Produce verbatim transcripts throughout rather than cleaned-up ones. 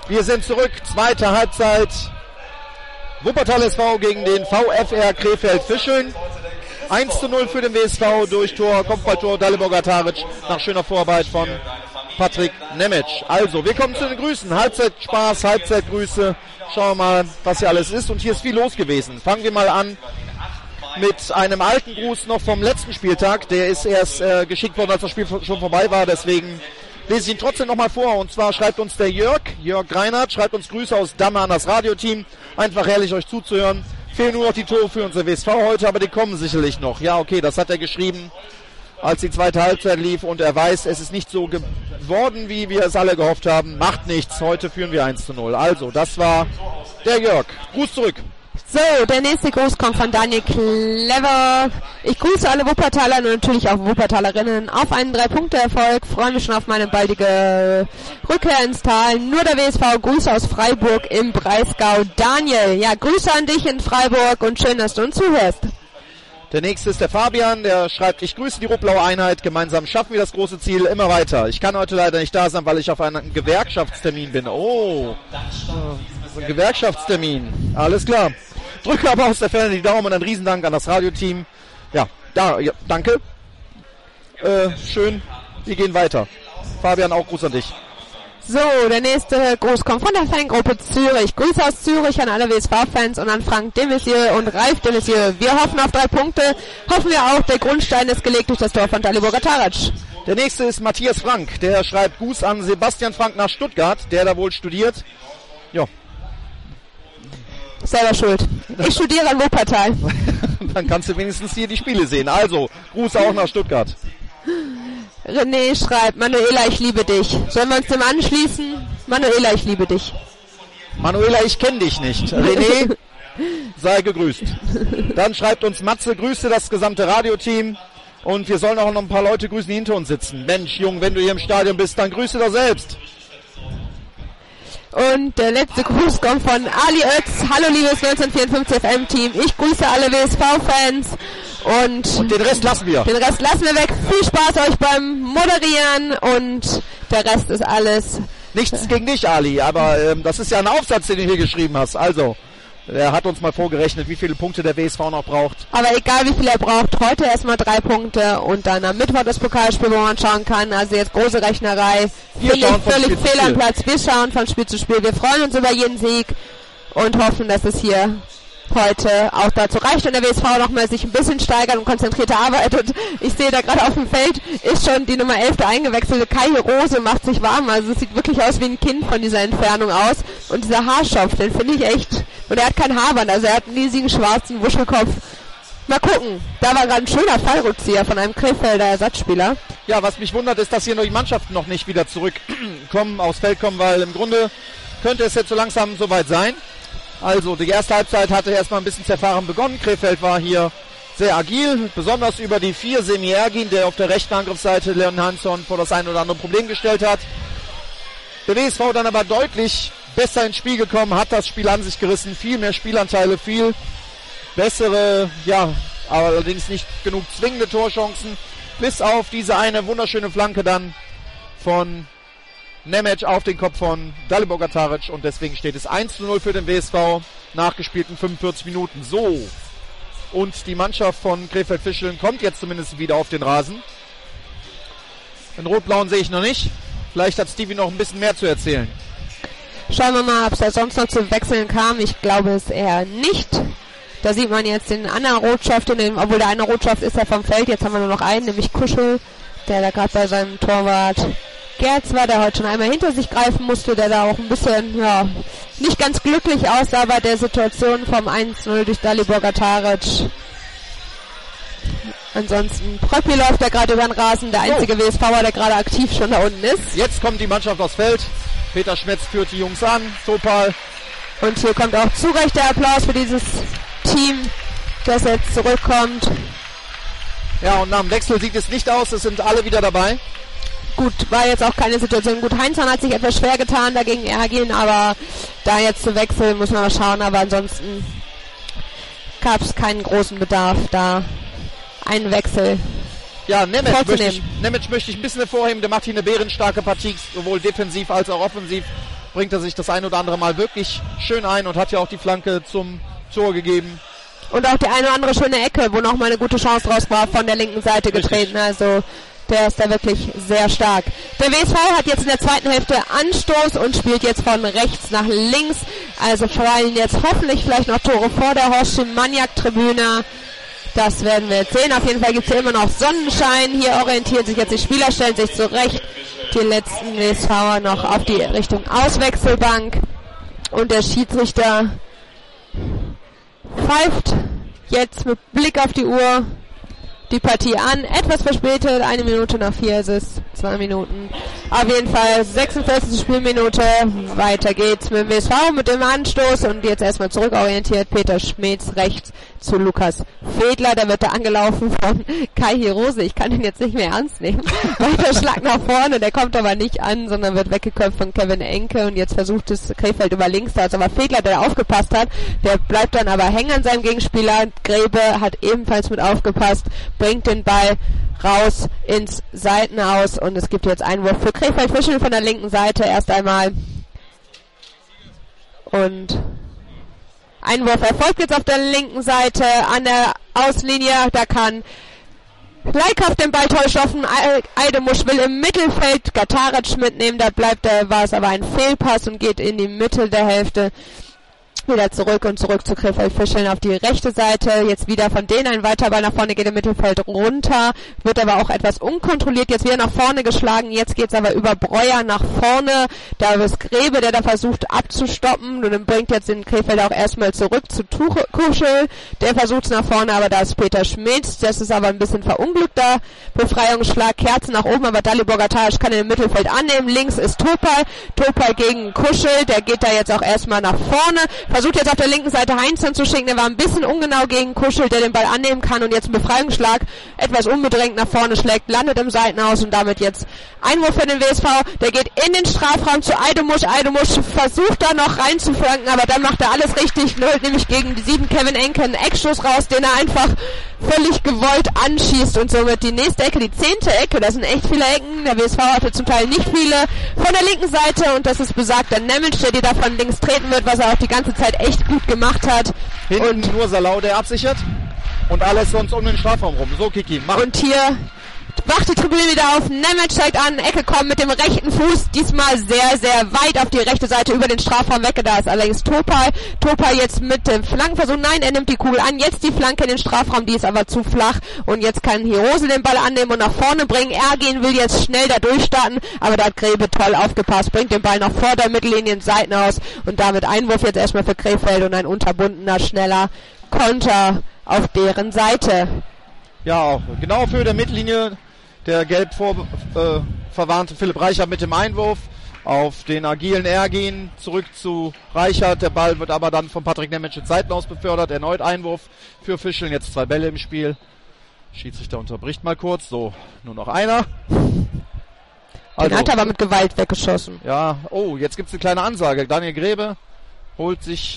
Wir sind zurück, zweite Halbzeit. Wuppertal S V gegen den VfR Krefeld-Fischeln. eins zu null für den W S V durch Tor, Kopfballtor Dalibor Gataric nach schöner Vorarbeit von Patrick Nemec. Also, wir kommen zu den Grüßen. Halbzeitspaß, Halbzeitgrüße. Schauen wir mal, was hier alles ist. Und hier ist viel los gewesen. Fangen wir mal an mit einem alten Gruß noch vom letzten Spieltag. Der ist erst äh, geschickt worden, als das Spiel schon vorbei war. Deswegen lese ich ihn trotzdem nochmal vor. Und zwar schreibt uns der Jörg, Jörg Reinhardt, schreibt uns Grüße aus Damme an das Radioteam. Einfach herrlich, euch zuzuhören. Fehlen nur noch die Tore für unser W S V heute, aber die kommen sicherlich noch. Ja, okay, das hat er geschrieben, als die zweite Halbzeit lief. Und er weiß, es ist nicht so geworden, wie wir es alle gehofft haben. Macht nichts, heute führen wir eins zu null. Also, das war der Jörg. Gruß zurück. So, der nächste Gruß kommt von Daniel Clever. Ich grüße alle Wuppertaler und natürlich auch Wuppertalerinnen auf einen Drei-Punkte-Erfolg. Freue mich schon auf meine baldige Rückkehr ins Tal. Nur der W S V, Grüße aus Freiburg im Breisgau. Daniel, ja, Grüße an dich in Freiburg und schön, dass du uns zuhörst. Der nächste ist der Fabian, der schreibt, ich grüße die Rupplau Einheit, gemeinsam schaffen wir das große Ziel immer weiter. Ich kann heute leider nicht da sein, weil ich auf einem Gewerkschaftstermin bin. Oh, ein Gewerkschaftstermin, alles klar. Drücke aber aus der Ferne die Daumen und ein Riesendank an das Radioteam. Ja, da, ja, danke. Äh, schön, wir gehen weiter. Fabian, auch Gruß an dich. So, der nächste Gruß kommt von der Fangruppe Zürich. Grüße aus Zürich an alle W S V-Fans und an Frank de Messier und Ralf de Messier. Wir hoffen auf drei Punkte. Hoffen wir auch, der Grundstein ist gelegt durch das Tor von Dalibor Gataric. Der nächste ist Matthias Frank. Der schreibt Gruß an Sebastian Frank nach Stuttgart, der da wohl studiert. Ja. Selber schuld. Ich studiere an Wuppertal. Dann kannst du wenigstens hier die Spiele sehen. Also, Gruß auch nach Stuttgart. René schreibt, Manuela, ich liebe dich. Sollen wir uns dem anschließen? Manuela, ich liebe dich. Manuela, ich kenne dich nicht. René, sei gegrüßt. Dann schreibt uns Matze, grüße das gesamte Radioteam. Und wir sollen auch noch ein paar Leute grüßen, die hinter uns sitzen. Mensch, Jung, wenn du hier im Stadion bist, dann grüße doch selbst. Und der letzte Gruß kommt von Ali Oetz. Hallo liebes neunzehnhundertvierundfünfzig F M-Team. Ich grüße alle W S V-Fans. Und, und den Rest lassen wir. Den Rest lassen wir weg. Viel Spaß euch beim Moderieren und der Rest ist alles. Nichts gegen dich, Ali, aber ähm, das ist ja ein Aufsatz, den du hier geschrieben hast. Also, er hat uns mal vorgerechnet, wie viele Punkte der W S V noch braucht. Aber egal wie viel er braucht, heute erstmal drei Punkte und dann am Mittwoch das Pokalspiel, wo man schauen kann. Also jetzt große Rechnerei. Wir schauen von völlig Spiel fehl am Platz. Wir schauen von Spiel zu Spiel. Wir freuen uns über jeden Sieg und hoffen, dass es hier heute auch dazu reicht und der W S V noch mal sich ein bisschen steigert und konzentrierter arbeitet. Ich sehe da gerade auf dem Feld ist schon die Nummer elf eingewechselte Kai Rose, macht sich warm. Also es sieht wirklich aus wie ein Kind von dieser Entfernung aus. Und dieser Haarschopf, den finde ich echt. Und er hat kein Haarband, also er hat einen riesigen schwarzen Wuschelkopf. Mal gucken. Da war gerade ein schöner Fallrückzieher von einem Krefelder Ersatzspieler. Ja, was mich wundert, ist, dass hier noch die Mannschaften noch nicht wieder zurückkommen, aufs Feld kommen, weil im Grunde könnte es jetzt so langsam soweit sein. Also die erste Halbzeit hatte erstmal ein bisschen zerfahren begonnen. Krefeld war hier sehr agil, besonders über die vier Semi Ergin, der auf der rechten Angriffsseite Leon Hansson vor das ein oder andere Problem gestellt hat. Der W S V dann aber deutlich besser ins Spiel gekommen, hat das Spiel an sich gerissen, viel mehr Spielanteile, viel bessere, ja, allerdings nicht genug zwingende Torchancen, bis auf diese eine wunderschöne Flanke dann von Nemec auf den Kopf von Dalibor Gataric und deswegen steht es eins zu null für den W S V nach gespielten fünfundvierzig Minuten. So, und die Mannschaft von Krefeld-Fischeln kommt jetzt zumindest wieder auf den Rasen. Den Rot-Blauen sehe ich noch nicht. Vielleicht hat Stevie noch ein bisschen mehr zu erzählen. Schauen wir mal, ob es da sonst noch zu Wechseln kam. Ich glaube es eher nicht. Da sieht man jetzt den anderen Rotschaft, in dem, obwohl der eine Rotschaft ist ja vom Feld. Jetzt haben wir nur noch einen, nämlich Kuschel, der da gerade bei seinem Torwart Gerz war, der heute schon einmal hinter sich greifen musste, der da auch ein bisschen, ja, nicht ganz glücklich aussah bei der Situation vom eins zu null durch Dalibor Gataric. Ansonsten Pröppi läuft ja gerade über den Rasen, der einzige oh. W S V'er, der gerade aktiv schon da unten ist. Jetzt kommt die Mannschaft aufs Feld. Peter Schmetz führt die Jungs an, Topal. Und hier kommt auch zu Recht der Applaus für dieses Team, das jetzt zurückkommt. Ja, und nach dem Wechsel sieht es nicht aus, es sind alle wieder dabei. Gut, war jetzt auch keine Situation. Gut, Heinzmann hat sich etwas schwer getan dagegen Ergin, aber da jetzt zu wechseln, muss man mal schauen. Aber ansonsten gab es keinen großen Bedarf, da einen Wechsel Ja, Nemec möchte, ich, Nemec möchte ich ein bisschen hervorheben. Der macht hier eine bärenstarke Partie, sowohl defensiv als auch offensiv. bringt er sich das ein oder andere Mal wirklich schön ein und hat ja auch die Flanke zum Tor gegeben. Und auch die eine oder andere schöne Ecke, wo nochmal eine gute Chance draus war, von der linken Seite getreten. Richtig. Also der ist da wirklich sehr stark. Der W S V hat jetzt in der zweiten Hälfte Anstoß und spielt jetzt von rechts nach links. Also fallen jetzt hoffentlich vielleicht noch Tore vor der Horst Schimanjak-Tribüne. Das werden wir jetzt sehen. Auf jeden Fall gibt es hier immer noch Sonnenschein. Hier orientieren sich jetzt die Spieler, stellen sich zurecht. Die letzten W S V'er noch auf die Richtung Auswechselbank. Und der Schiedsrichter pfeift jetzt mit Blick auf die Uhr die Partie an. Etwas verspätet, eine Minute nach vier ist es, zwei Minuten. Auf jeden Fall sechsundvierzigste Spielminute. Weiter geht's mit dem W S V mit dem Anstoß und jetzt erstmal zurückorientiert. Peter Schmetz rechts zu Lukas Fedler. Der wird da angelaufen von Kai Hirose. Ich kann ihn jetzt nicht mehr ernst nehmen. Weiter Schlag nach vorne, der kommt aber nicht an, sondern wird weggeköpft von Kevin Enke und jetzt versucht es Krefeld über links. Da ist aber Fedler, der aufgepasst hat. Der bleibt dann aber hängen an seinem Gegenspieler. Grebe hat ebenfalls mit aufgepasst, bringt den Ball raus ins Seitenaus und es gibt jetzt Einwurf für Krefeld Fischl von der linken Seite erst einmal. Und Einwurf erfolgt jetzt auf der linken Seite an der Auslinie. Da kann Leikhoff den Ball toll stoffen. Eidemusch will im Mittelfeld Gataric mitnehmen. Da bleibt er, war es aber ein Fehlpass und geht in die Mitte der Hälfte. Wieder zurück und zurück zu Krefeld Fischl auf die rechte Seite. Jetzt wieder von denen ein weiter Ball nach vorne, geht im Mittelfeld runter. Wird aber auch etwas unkontrolliert. Jetzt wieder nach vorne geschlagen. Jetzt geht's aber über Breuer nach vorne. Da ist Grebe, der da versucht abzustoppen. Und dann bringt jetzt den Krefeld auch erstmal zurück zu Tuche, Kuschel. Der versucht es nach vorne, aber da ist Peter Schmitz. Das ist aber ein bisschen verunglückter Befreiungsschlag. Kerzen nach oben, aber Dalibor Gataric kann den Mittelfeld annehmen. Links ist Topal. Topal gegen Kuschel. Der geht da jetzt auch erstmal nach vorne. Versucht jetzt auf der linken Seite Heinzson zu schicken, der war ein bisschen ungenau gegen Kuschel, der den Ball annehmen kann und jetzt einen Befreiungsschlag etwas unbedrängt nach vorne schlägt, landet im Seitenhaus und damit jetzt Einwurf für den W S V, der geht in den Strafraum zu Eidemusch, Eidemusch versucht da noch reinzuflanken, aber dann macht er alles richtig, nämlich gegen die sieben Kevin Enke einen Eckstoß raus, den er einfach völlig gewollt anschießt und somit die nächste Ecke, die zehnte Ecke, das sind echt viele Ecken, der W S V hatte zum Teil nicht viele von der linken Seite und das ist besagter Nemec, der die da von links treten wird, was er auch die ganze Zeit echt gut gemacht hat. Hinten und nur Salau, der absichert und alles sonst um den Strafraum rum. So, Kiki, mach. Und hier wacht die Tribüne wieder auf. Nemec zeigt an, Ecke kommt mit dem rechten Fuß, diesmal sehr, sehr weit auf die rechte Seite über den Strafraum weg. Da ist allerdings Topal. Topal jetzt mit dem Flankenversuch. Nein, er nimmt die Kugel an. Jetzt die Flanke in den Strafraum, die ist aber zu flach. Und jetzt kann Hirose den Ball annehmen und nach vorne bringen. Ergin will jetzt schnell da durchstarten, aber da hat Grebe toll aufgepasst. Bringt den Ball noch vor der Mittellinie ins Seitenhaus und damit Einwurf jetzt erstmal für Krefeld und ein unterbundener, schneller Konter auf deren Seite. Ja, auch genau auf Höhe der Mittellinie. Der gelb vor, äh, verwarnte Philipp Reichert mit dem Einwurf auf den agilen Ergin. Zurück zu Reichert. Der Ball wird aber dann von Patrick Nemec ins Seitenhaus befördert. Erneut Einwurf für Fischl. Jetzt zwei Bälle im Spiel. Schiedsrichter unterbricht mal kurz. So, nur noch einer. Also, den hat er aber mit Gewalt weggeschossen. Ja, oh, jetzt gibt's eine kleine Ansage. Daniel Grebe holt sich...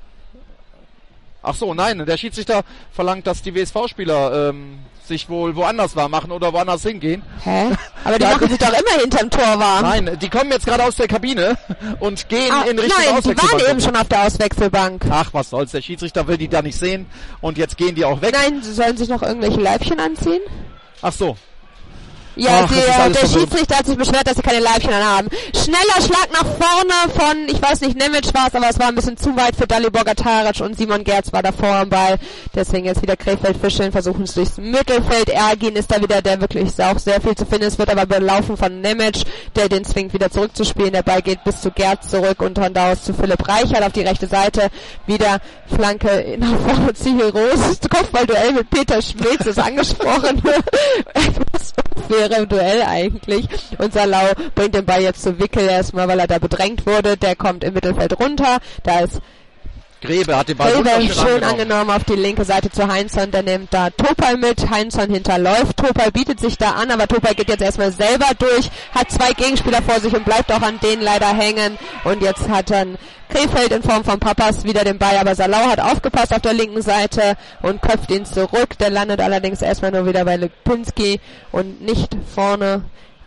Ach so, nein, der Schiedsrichter verlangt, dass die W S V-Spieler ähm, sich wohl woanders warm machen oder woanders hingehen. Hä? Aber die machen sich doch immer hinterm Tor warm. Nein, die kommen jetzt gerade aus der Kabine und gehen ah, in Richtung nein, Auswechselbank. Nein, die waren eben schon auf der Auswechselbank. Ach, was soll's, der Schiedsrichter will die da nicht sehen und jetzt gehen die auch weg. Nein, sie sollen sich noch irgendwelche Leibchen anziehen. Ach so. Ja, Ach, sie, der Schiedsrichter hat sich beschwert, dass sie keine Leibchen anhaben. Schneller Schlag nach vorne von, ich weiß nicht, Nemec war es, aber es war ein bisschen zu weit für Dalibor Gataric und Simon Gerz war davor am Ball. Deswegen jetzt wieder Krefeld Fischl, versuchen es durchs Mittelfeld. Ergin ist da wieder, der wirklich auch sehr viel zu finden ist, wird aber belaufen von Nemec, der den zwingt wieder zurückzuspielen. Der Ball geht bis zu Gerz zurück und von da aus zu Philipp Reichert auf die rechte Seite. Wieder Flanke nach vorne zu Hirose. Kopfballduell mit Peter Schmitz ist angesprochen. Etwas wäre im Duell eigentlich. Und Salau bringt den Ball jetzt zu Wickel erstmal, weil er da bedrängt wurde. Der kommt im Mittelfeld runter. Da ist Grebe hat den Ball Grebe schön, schön angenommen. angenommen auf die linke Seite zu Heinzson. Der nimmt da Topal mit. Heinzson hinterläuft. Topal bietet sich da an, aber Topal geht jetzt erstmal selber durch. Hat zwei Gegenspieler vor sich und bleibt auch an denen leider hängen. Und jetzt hat dann Krefeld in Form von Papas wieder den Ball, aber Salau hat aufgepasst auf der linken Seite und köpft ihn zurück. Der landet allerdings erstmal nur wieder bei Lipinski und nicht vorne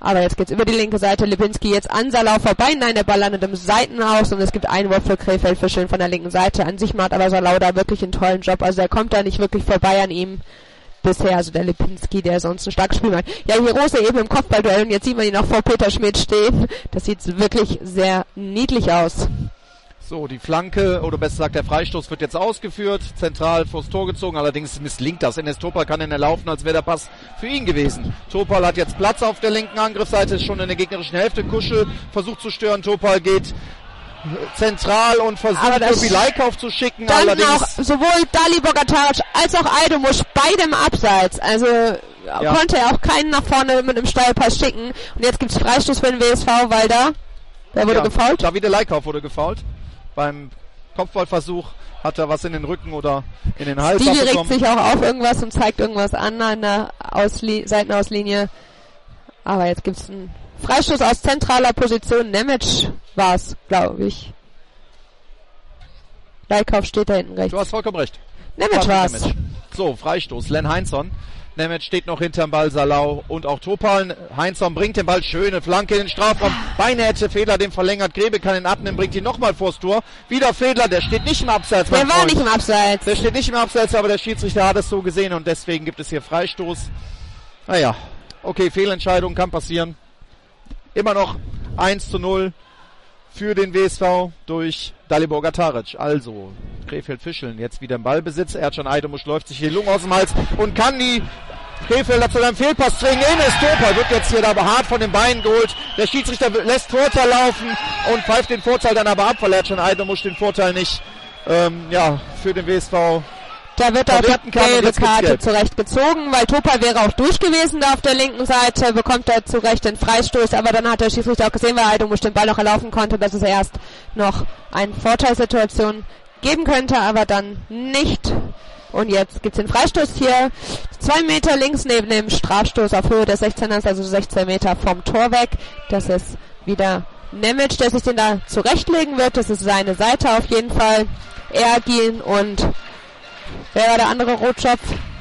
Aber jetzt geht's über die linke Seite. Lipinski jetzt an Salau vorbei. Nein, der Ball landet im Seitenaus und es gibt Einwurf für Krefeld Fischeln von der linken Seite. An sich macht aber Salau da wirklich einen tollen Job. Also er kommt da nicht wirklich vorbei an ihm bisher. Also der Lipinski, der sonst ein starkes Spiel macht. Ja, hier Rose eben im Kopfballduell und jetzt sieht man ihn auch vor Peter Schmidt stehen. Das sieht wirklich sehr niedlich aus. So, die Flanke, oder besser gesagt der Freistoß wird jetzt ausgeführt, zentral vors Tor gezogen, allerdings misslingt das. Enes Topal kann in der laufen, als wäre der Pass für ihn gewesen. Topal hat jetzt Platz auf der linken Angriffsseite, ist schon in der gegnerischen Hälfte. Kuschel versucht zu stören, Topal geht zentral und versucht irgendwie Leikauf zu schicken. Dann allerdings auch sowohl Dalibor Gatarac als auch Aydomuş beide im Abseits, also ja. Konnte er auch keinen nach vorne mit einem Steilpass schicken. Und jetzt gibt's Freistoß für den W S V, weil da, der wurde ja, gefoult. Davide Leikauf wurde gefoult. Beim Kopfballversuch hat er was in den Rücken oder in den Hals Stevie regt sich auch auf irgendwas und zeigt irgendwas an an der Ausli- Seitenauslinie. Aber jetzt gibt's einen Freistoß aus zentraler Position. Nemec war's, glaube ich. Leikauf steht da hinten rechts. Du hast vollkommen recht. Nemec war's. Nemec. So, Freistoß. Len Heinzson. Nemec steht noch hinterm Ball, Salau und auch Topal. Heinzson bringt den Ball, schöne Flanke in den Strafraum. Beine hätte Fedler, den verlängert. Grebe kann ihn abnehmen, bringt ihn nochmal vors Tor. Wieder Fedler, der steht nicht im Abseits. Der war Freund. nicht im Abseits. Der steht nicht im Abseits, aber der Schiedsrichter hat es so gesehen und deswegen gibt es hier Freistoß. Naja, okay, Fehlentscheidung kann passieren. Immer noch eins zu null für den W S V durch Dalibor Gatarac. Also, Krefeld Fischeln jetzt wieder im Ballbesitz. Ercan Aydomuş läuft sich die Lunge aus dem Hals und kann die Krefelder zu einem Fehlpass zwingen. Enes Topal wird jetzt hier aber hart von den Beinen geholt. Der Schiedsrichter lässt Vorteil laufen und pfeift den Vorteil dann aber ab, weil Ercan Aydomuş den Vorteil nicht ähm, ja, für den W S V Da wird auch die gelbe Karte zurecht gezogen, weil Topal wäre auch durch gewesen da auf der linken Seite, bekommt er zurecht den Freistoß, aber dann hat der Schiedsrichter auch gesehen, weil Aydomuş den Ball noch erlaufen konnte, dass es erst noch eine Vorteilssituation geben könnte, aber dann nicht. Und jetzt gibt's den Freistoß hier, zwei Meter links neben dem Strafstoß auf Höhe des sechzehners, also sechzehn Meter vom Tor weg. Das ist wieder Nemec, der sich den da zurechtlegen wird, das ist seine Seite auf jeden Fall. Ergin und wer war der andere Rotschopf?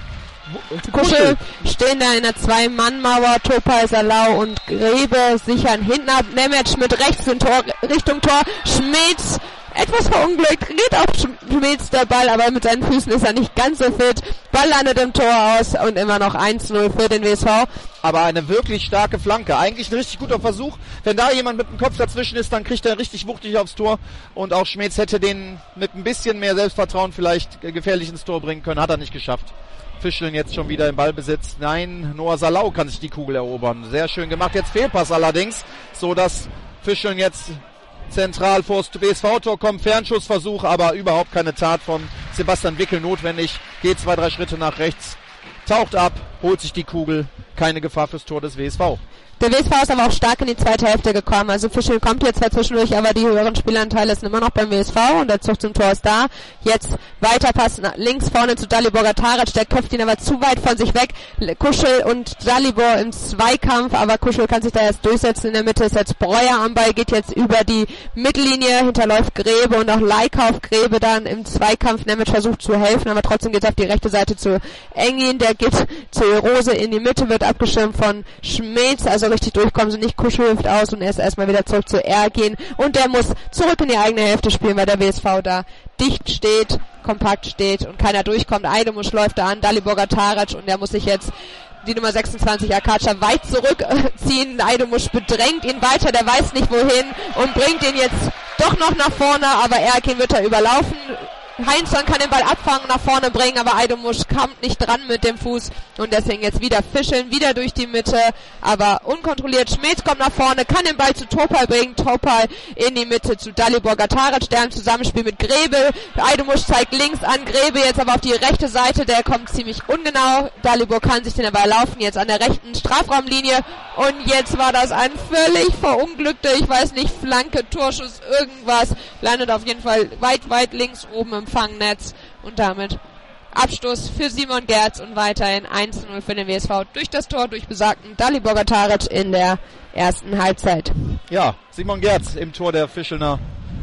Kuschel stehen da in der Zwei-Mann-Mauer. Topal, Salau und Grebe sichern hinten ab. Nemec mit rechts in Tor, Richtung Tor. Schmitz etwas verunglückt. Geht auf Schmitz der Ball, aber mit seinen Füßen ist er nicht ganz so fit. Ball landet im Tor aus und immer noch eins null für den W S V. Aber eine wirklich starke Flanke. Eigentlich ein richtig guter Versuch. Wenn da jemand mit dem Kopf dazwischen ist, dann kriegt er richtig wuchtig aufs Tor. Und auch Schmitz hätte den mit ein bisschen mehr Selbstvertrauen vielleicht gefährlich ins Tor bringen können. Hat er nicht geschafft. Fischeln jetzt schon wieder im Ballbesitz. Nein, Noah Salau kann sich die Kugel erobern. Sehr schön gemacht. Jetzt Fehlpass allerdings, so dass Fischeln jetzt zentral vor das W S V-Tor kommt. Fernschussversuch, aber überhaupt keine Tat von Sebastian Wickel notwendig. Geht zwei, drei Schritte nach rechts, taucht ab, holt sich die Kugel. Keine Gefahr fürs Tor des W S V. Der W S V ist aber auch stark in die zweite Hälfte gekommen. Also Fischel kommt jetzt zwar zwischendurch, aber die höheren Spielanteile sind immer noch beim W S V und der Zug zum Tor ist da. Jetzt weiter Pass nach links vorne zu Dalibor Gatarac, der köpft ihn aber zu weit von sich weg. Kuschel und Dalibor im Zweikampf, aber Kuschel kann sich da erst durchsetzen. In der Mitte ist jetzt Breuer am Ball, geht jetzt über die Mittellinie, hinterläuft Grebe und auch Leikauf. Grebe dann im Zweikampf. Nemec versucht zu helfen, aber trotzdem geht es auf die rechte Seite zu Engin, der geht zu Rose in die Mitte, wird abgeschirmt von Schmitz, also richtig durchkommen sie nicht. Kuschel hilft aus und er ist erstmal wieder zurück zu Ergin und der muss zurück in die eigene Hälfte spielen, weil der W S V da dicht steht, kompakt steht und keiner durchkommt. Aydomuş läuft da an, Dalibor Gatarac und der muss sich jetzt die Nummer sechsundzwanzig Akacha weit zurückziehen. Aydomuş bedrängt ihn weiter, der weiß nicht wohin und bringt ihn jetzt doch noch nach vorne, aber Ergin wird da überlaufen. Heinzson kann den Ball abfangen, nach vorne bringen, aber Aydomuş kommt nicht dran mit dem Fuß und deswegen jetzt wieder Fischeln, wieder durch die Mitte, aber unkontrolliert. Schmitz kommt nach vorne, kann den Ball zu Topal bringen, Topal in die Mitte zu Dalibor Gatarac, der im Zusammenspiel mit Grebe. Aydomuş zeigt links an, Grebe jetzt aber auf die rechte Seite, der kommt ziemlich ungenau. Dalibor kann sich den Ball laufen, jetzt an der rechten Strafraumlinie und jetzt war das ein völlig verunglückter, ich weiß nicht, Flanke, Torschuss, irgendwas, landet auf jeden Fall weit, weit links oben im Fangnetz und damit Abstoß für Simon Gerz und weiterhin eins zu null für den W S V durch das Tor, durch besagten Dalibor Gatarac in der ersten Halbzeit. Ja, Simon Gerz im Tor der Fischelner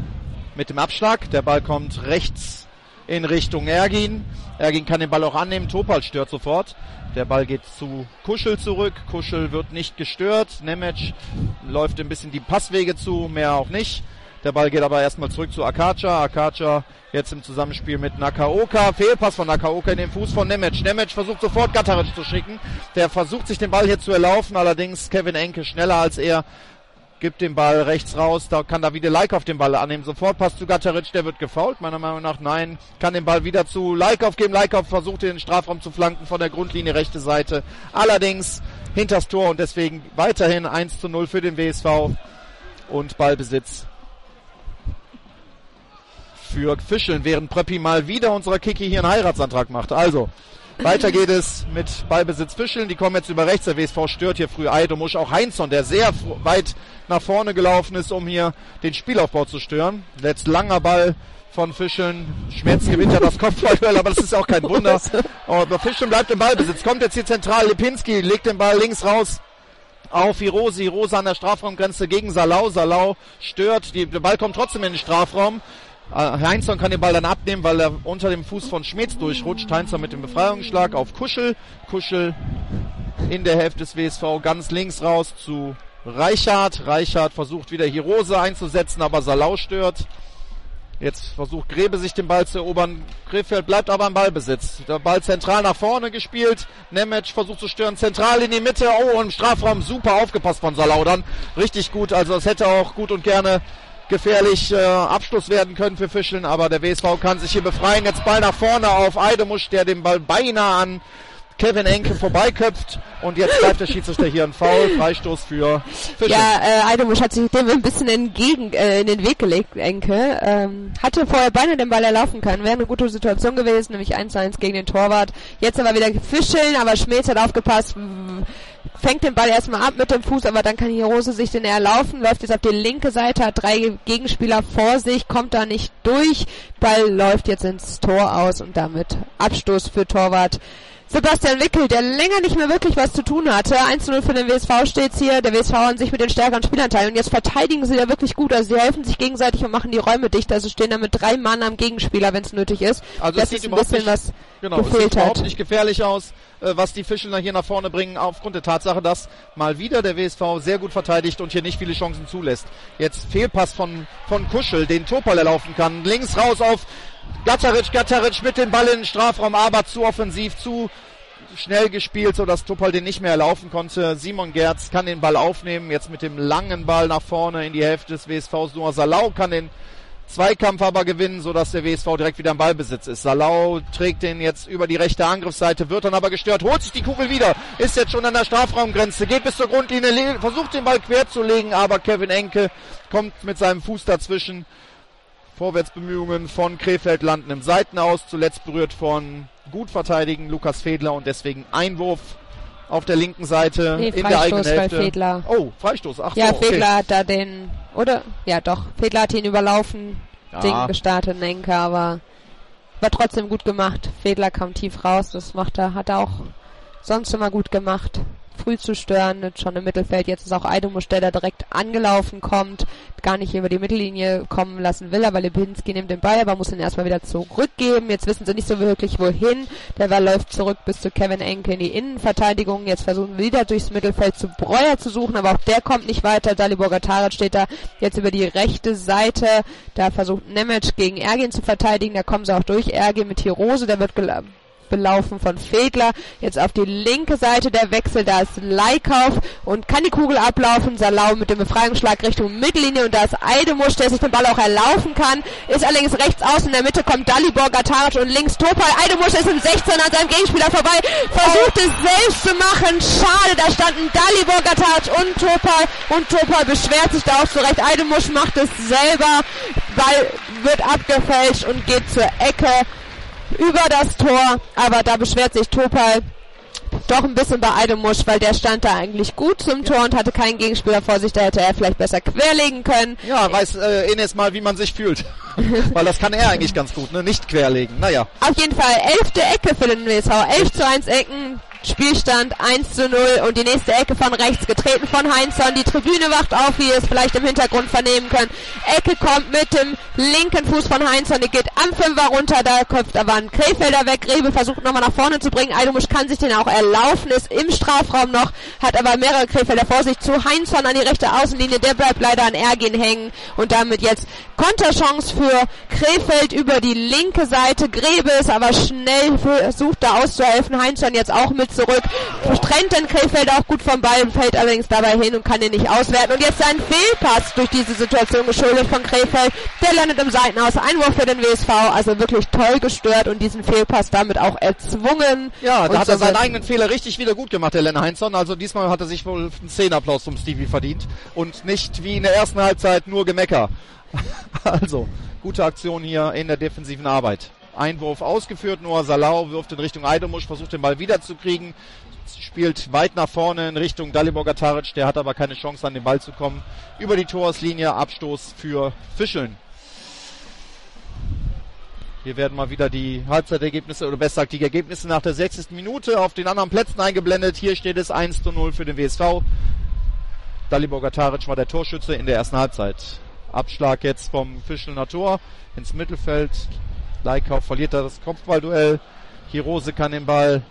mit dem Abschlag. Der Ball kommt rechts in Richtung Ergin. Ergin kann den Ball auch annehmen. Topal stört sofort. Der Ball geht zu Kuschel zurück. Kuschel wird nicht gestört. Nemec läuft ein bisschen die Passwege zu, mehr auch nicht. Der Ball geht aber erstmal zurück zu Akacha. Akacha jetzt im Zusammenspiel mit Nakaoka. Fehlpass von Nakaoka in den Fuß von Nemec. Nemec versucht sofort Gataric zu schicken. Der versucht sich den Ball hier zu erlaufen. Allerdings Kevin Enke schneller als er. Gibt den Ball rechts raus. Da kann Davide Lajkov den Ball annehmen. Sofort passt zu Gataric. Der wird gefoult. Meiner Meinung nach nein. Kann den Ball wieder zu Lajkov geben. Lajkov versucht den Strafraum zu flanken von der Grundlinie rechte Seite. Allerdings hinters Tor und deswegen weiterhin eins zu null für den W S V. Und Ballbesitz für Fischeln, während Pröppi mal wieder unserer Kiki hier einen Heiratsantrag macht. Also, weiter geht es mit Ballbesitz Fischeln. Die kommen jetzt über rechts. Der W S V stört hier früh Eidomusch. Auch Heinzson, der sehr weit nach vorne gelaufen ist, um hier den Spielaufbau zu stören. Letzt langer Ball von Fischeln. Schmerz gewinnt ja das Kopfballduell, aber das ist auch kein Wunder. Aber Fischeln bleibt im Ballbesitz. Kommt jetzt hier zentral. Lipinski legt den Ball links raus auf Hirosi. Hirosi an der Strafraumgrenze gegen Salau. Salau stört. Die, der Ball kommt trotzdem in den Strafraum. Heinzson kann den Ball dann abnehmen, weil er unter dem Fuß von Schmitz durchrutscht. Heinzson mit dem Befreiungsschlag auf Kuschel. Kuschel in der Hälfte des W S V ganz links raus zu Reichard. Reichard versucht wieder Hirose einzusetzen, aber Salau stört. Jetzt versucht Grebe sich den Ball zu erobern. Krefeld bleibt aber im Ballbesitz. Der Ball zentral nach vorne gespielt. Nemec versucht zu stören, zentral in die Mitte. Oh, im Strafraum super aufgepasst von Salau dann. Richtig gut, also es hätte auch gut und gerne gefährlich äh, Abschluss werden können für Fischeln, aber der W S V kann sich hier befreien. Jetzt Ball nach vorne auf Eidemusch, der den Ball beinahe an Kevin Enke vorbeiköpft und jetzt bleibt der Schiedsrichter hier ein Foul, Freistoß für Fischeln. Ja, äh, Eidemusch hat sich dem ein bisschen entgegen, äh, in den Weg gelegt, Enke. Ähm, hatte vorher beinahe den Ball erlaufen können, wäre eine gute Situation gewesen, nämlich eins zu eins gegen den Torwart. Jetzt aber wieder Fischeln, aber Schmelz hat aufgepasst, fängt den Ball erstmal ab mit dem Fuß, aber dann kann Hirose sich den erlaufen, läuft jetzt auf die linke Seite, hat drei Gegenspieler vor sich, kommt da nicht durch, Ball läuft jetzt ins Tor aus und damit Abstoß für Torwart Sebastian Wickel, der länger nicht mehr wirklich was zu tun hatte. eins zu null für den W S V steht's hier. Der W S V an sich mit den stärkeren Spielanteilen. Und jetzt verteidigen sie ja wirklich gut. Also sie helfen sich gegenseitig und machen die Räume dicht. Also stehen da mit drei Mann am Gegenspieler, wenn es nötig ist. Also das es ist ein bisschen nicht, was genau, gefehlt es sieht hat. überhaupt nicht gefährlich aus, was die Fischelner hier nach vorne bringen, aufgrund der Tatsache, dass mal wieder der W S V sehr gut verteidigt und hier nicht viele Chancen zulässt. Jetzt Fehlpass von, von Kuschel, den Topal erlaufen kann. Links raus auf Gataric. Gataric mit dem Ball in den Strafraum, aber zu offensiv, zu schnell gespielt, so dass Topal den nicht mehr erlaufen konnte. Simon Gerz kann den Ball aufnehmen, jetzt mit dem langen Ball nach vorne in die Hälfte des W S Vs. Nur Salau kann den Zweikampf aber gewinnen, so dass der W S V direkt wieder im Ballbesitz ist. Salau trägt den jetzt über die rechte Angriffsseite, wird dann aber gestört, holt sich die Kugel wieder, ist jetzt schon an der Strafraumgrenze, geht bis zur Grundlinie, versucht den Ball quer zu legen, aber Kevin Enke kommt mit seinem Fuß dazwischen. Vorwärtsbemühungen von Krefeld landen im Seitenaus, zuletzt berührt von gut verteidigen Lukas Fedler und deswegen Einwurf auf der linken Seite nee, in der eigenen Hälfte. Fedler. Oh, Freistoß, ach ja, so, okay. Fedler hat da den, oder? Ja doch, Fedler hat ihn überlaufen, ja. Ding gestartet, Nenke, aber war trotzdem gut gemacht. Fedler kam tief raus, das macht er, hat er auch sonst immer gut gemacht. Früh zu stören, schon im Mittelfeld. Jetzt ist auch Eidemusch, der da direkt angelaufen kommt, gar nicht über die Mittellinie kommen lassen will, aber Lipinski nimmt den Ball, aber muss ihn erstmal wieder zurückgeben. Jetzt wissen sie nicht so wirklich wohin. Der Ball läuft zurück bis zu Kevin Enke in die Innenverteidigung. Jetzt versuchen wir wieder durchs Mittelfeld zu Breuer zu suchen, aber auch der kommt nicht weiter. Dalibor Gataric steht da jetzt über die rechte Seite. Da versucht Nemec gegen Ergin zu verteidigen. Da kommen sie auch durch. Ergin mit Hirose, der wird gel- belaufen von Fedler. Jetzt auf die linke Seite der Wechsel, da ist Lajkov und kann die Kugel ablaufen. Salau mit dem Befreiungsschlag Richtung Mittellinie und da ist Eidemusch, der sich den Ball auch erlaufen kann. Ist allerdings rechts außen, in der Mitte kommt Dalibor Gataric und links Topal. Eidemusch ist im sechzehn an seinem Gegenspieler vorbei, versucht es selbst zu machen. Schade, da standen Dalibor Gataric und Topal und Topal beschwert sich da auch zurecht. Eidemusch macht es selber, Ball wird abgefälscht und geht zur Ecke über das Tor, aber da beschwert sich Topal doch ein bisschen bei Eidemusch, weil der stand da eigentlich gut zum Tor und hatte keinen Gegenspieler vor sich, da hätte er vielleicht besser querlegen können. Ja, weiß äh, Ines mal, wie man sich fühlt. Weil das kann er eigentlich ganz gut, ne? Nicht querlegen, naja. Auf jeden Fall elfte Ecke für den W S V, elf zu eins Ecken. Spielstand eins zu null und die nächste Ecke von rechts getreten von Heinzson. Die Tribüne wacht auf, wie ihr es vielleicht im Hintergrund vernehmen könnt. Ecke kommt mit dem linken Fuß von Heinzson, die geht am Fünfer runter, da köpft aber ein Krefelder weg. Grebe versucht nochmal nach vorne zu bringen. Eidomusch kann sich den auch erlaufen, ist im Strafraum noch, hat aber mehrere Krefelder vor sich zu Heinzson an die rechte Außenlinie. Der bleibt leider an Ergin hängen und damit jetzt Konterchance für Krefeld über die linke Seite. Grebe ist aber schnell versucht da auszuhelfen. Heinzson jetzt auch mit zurück. Trennt den Krefeld auch gut vom Ball, fällt allerdings dabei hin und kann den nicht auswerten. Und jetzt ein Fehlpass durch diese Situation geschuldet von Krefeld. Der landet im Seitenaus. Einwurf für den W S V. Also wirklich toll gestört und diesen Fehlpass damit auch erzwungen. Ja, da und hat er so seinen eigenen Fehler richtig wieder gut gemacht, der Lenne Heinzson. Also diesmal hat er sich wohl einen Szenenapplaus zum Stevie verdient. Und nicht wie in der ersten Halbzeit nur Gemecker. Also, gute Aktion hier in der defensiven Arbeit. Einwurf ausgeführt, Noah Salau wirft in Richtung Eidomusch, versucht den Ball wiederzukriegen, spielt weit nach vorne in Richtung Dalibor Gataric, der hat aber keine Chance an den Ball zu kommen. Über die Torauslinie, Abstoß für Fischeln. Hier werden mal wieder die Halbzeitergebnisse, oder besser gesagt die Ergebnisse nach der sechzigsten Minute auf den anderen Plätzen eingeblendet. Hier steht es eins zu null für den W S V. Dalibor Gataric war der Torschütze in der ersten Halbzeit. Abschlag jetzt vom Fischelner Tor ins Mittelfeld. Leikauf verliert da das Kopfballduell. Hirose kann den Ball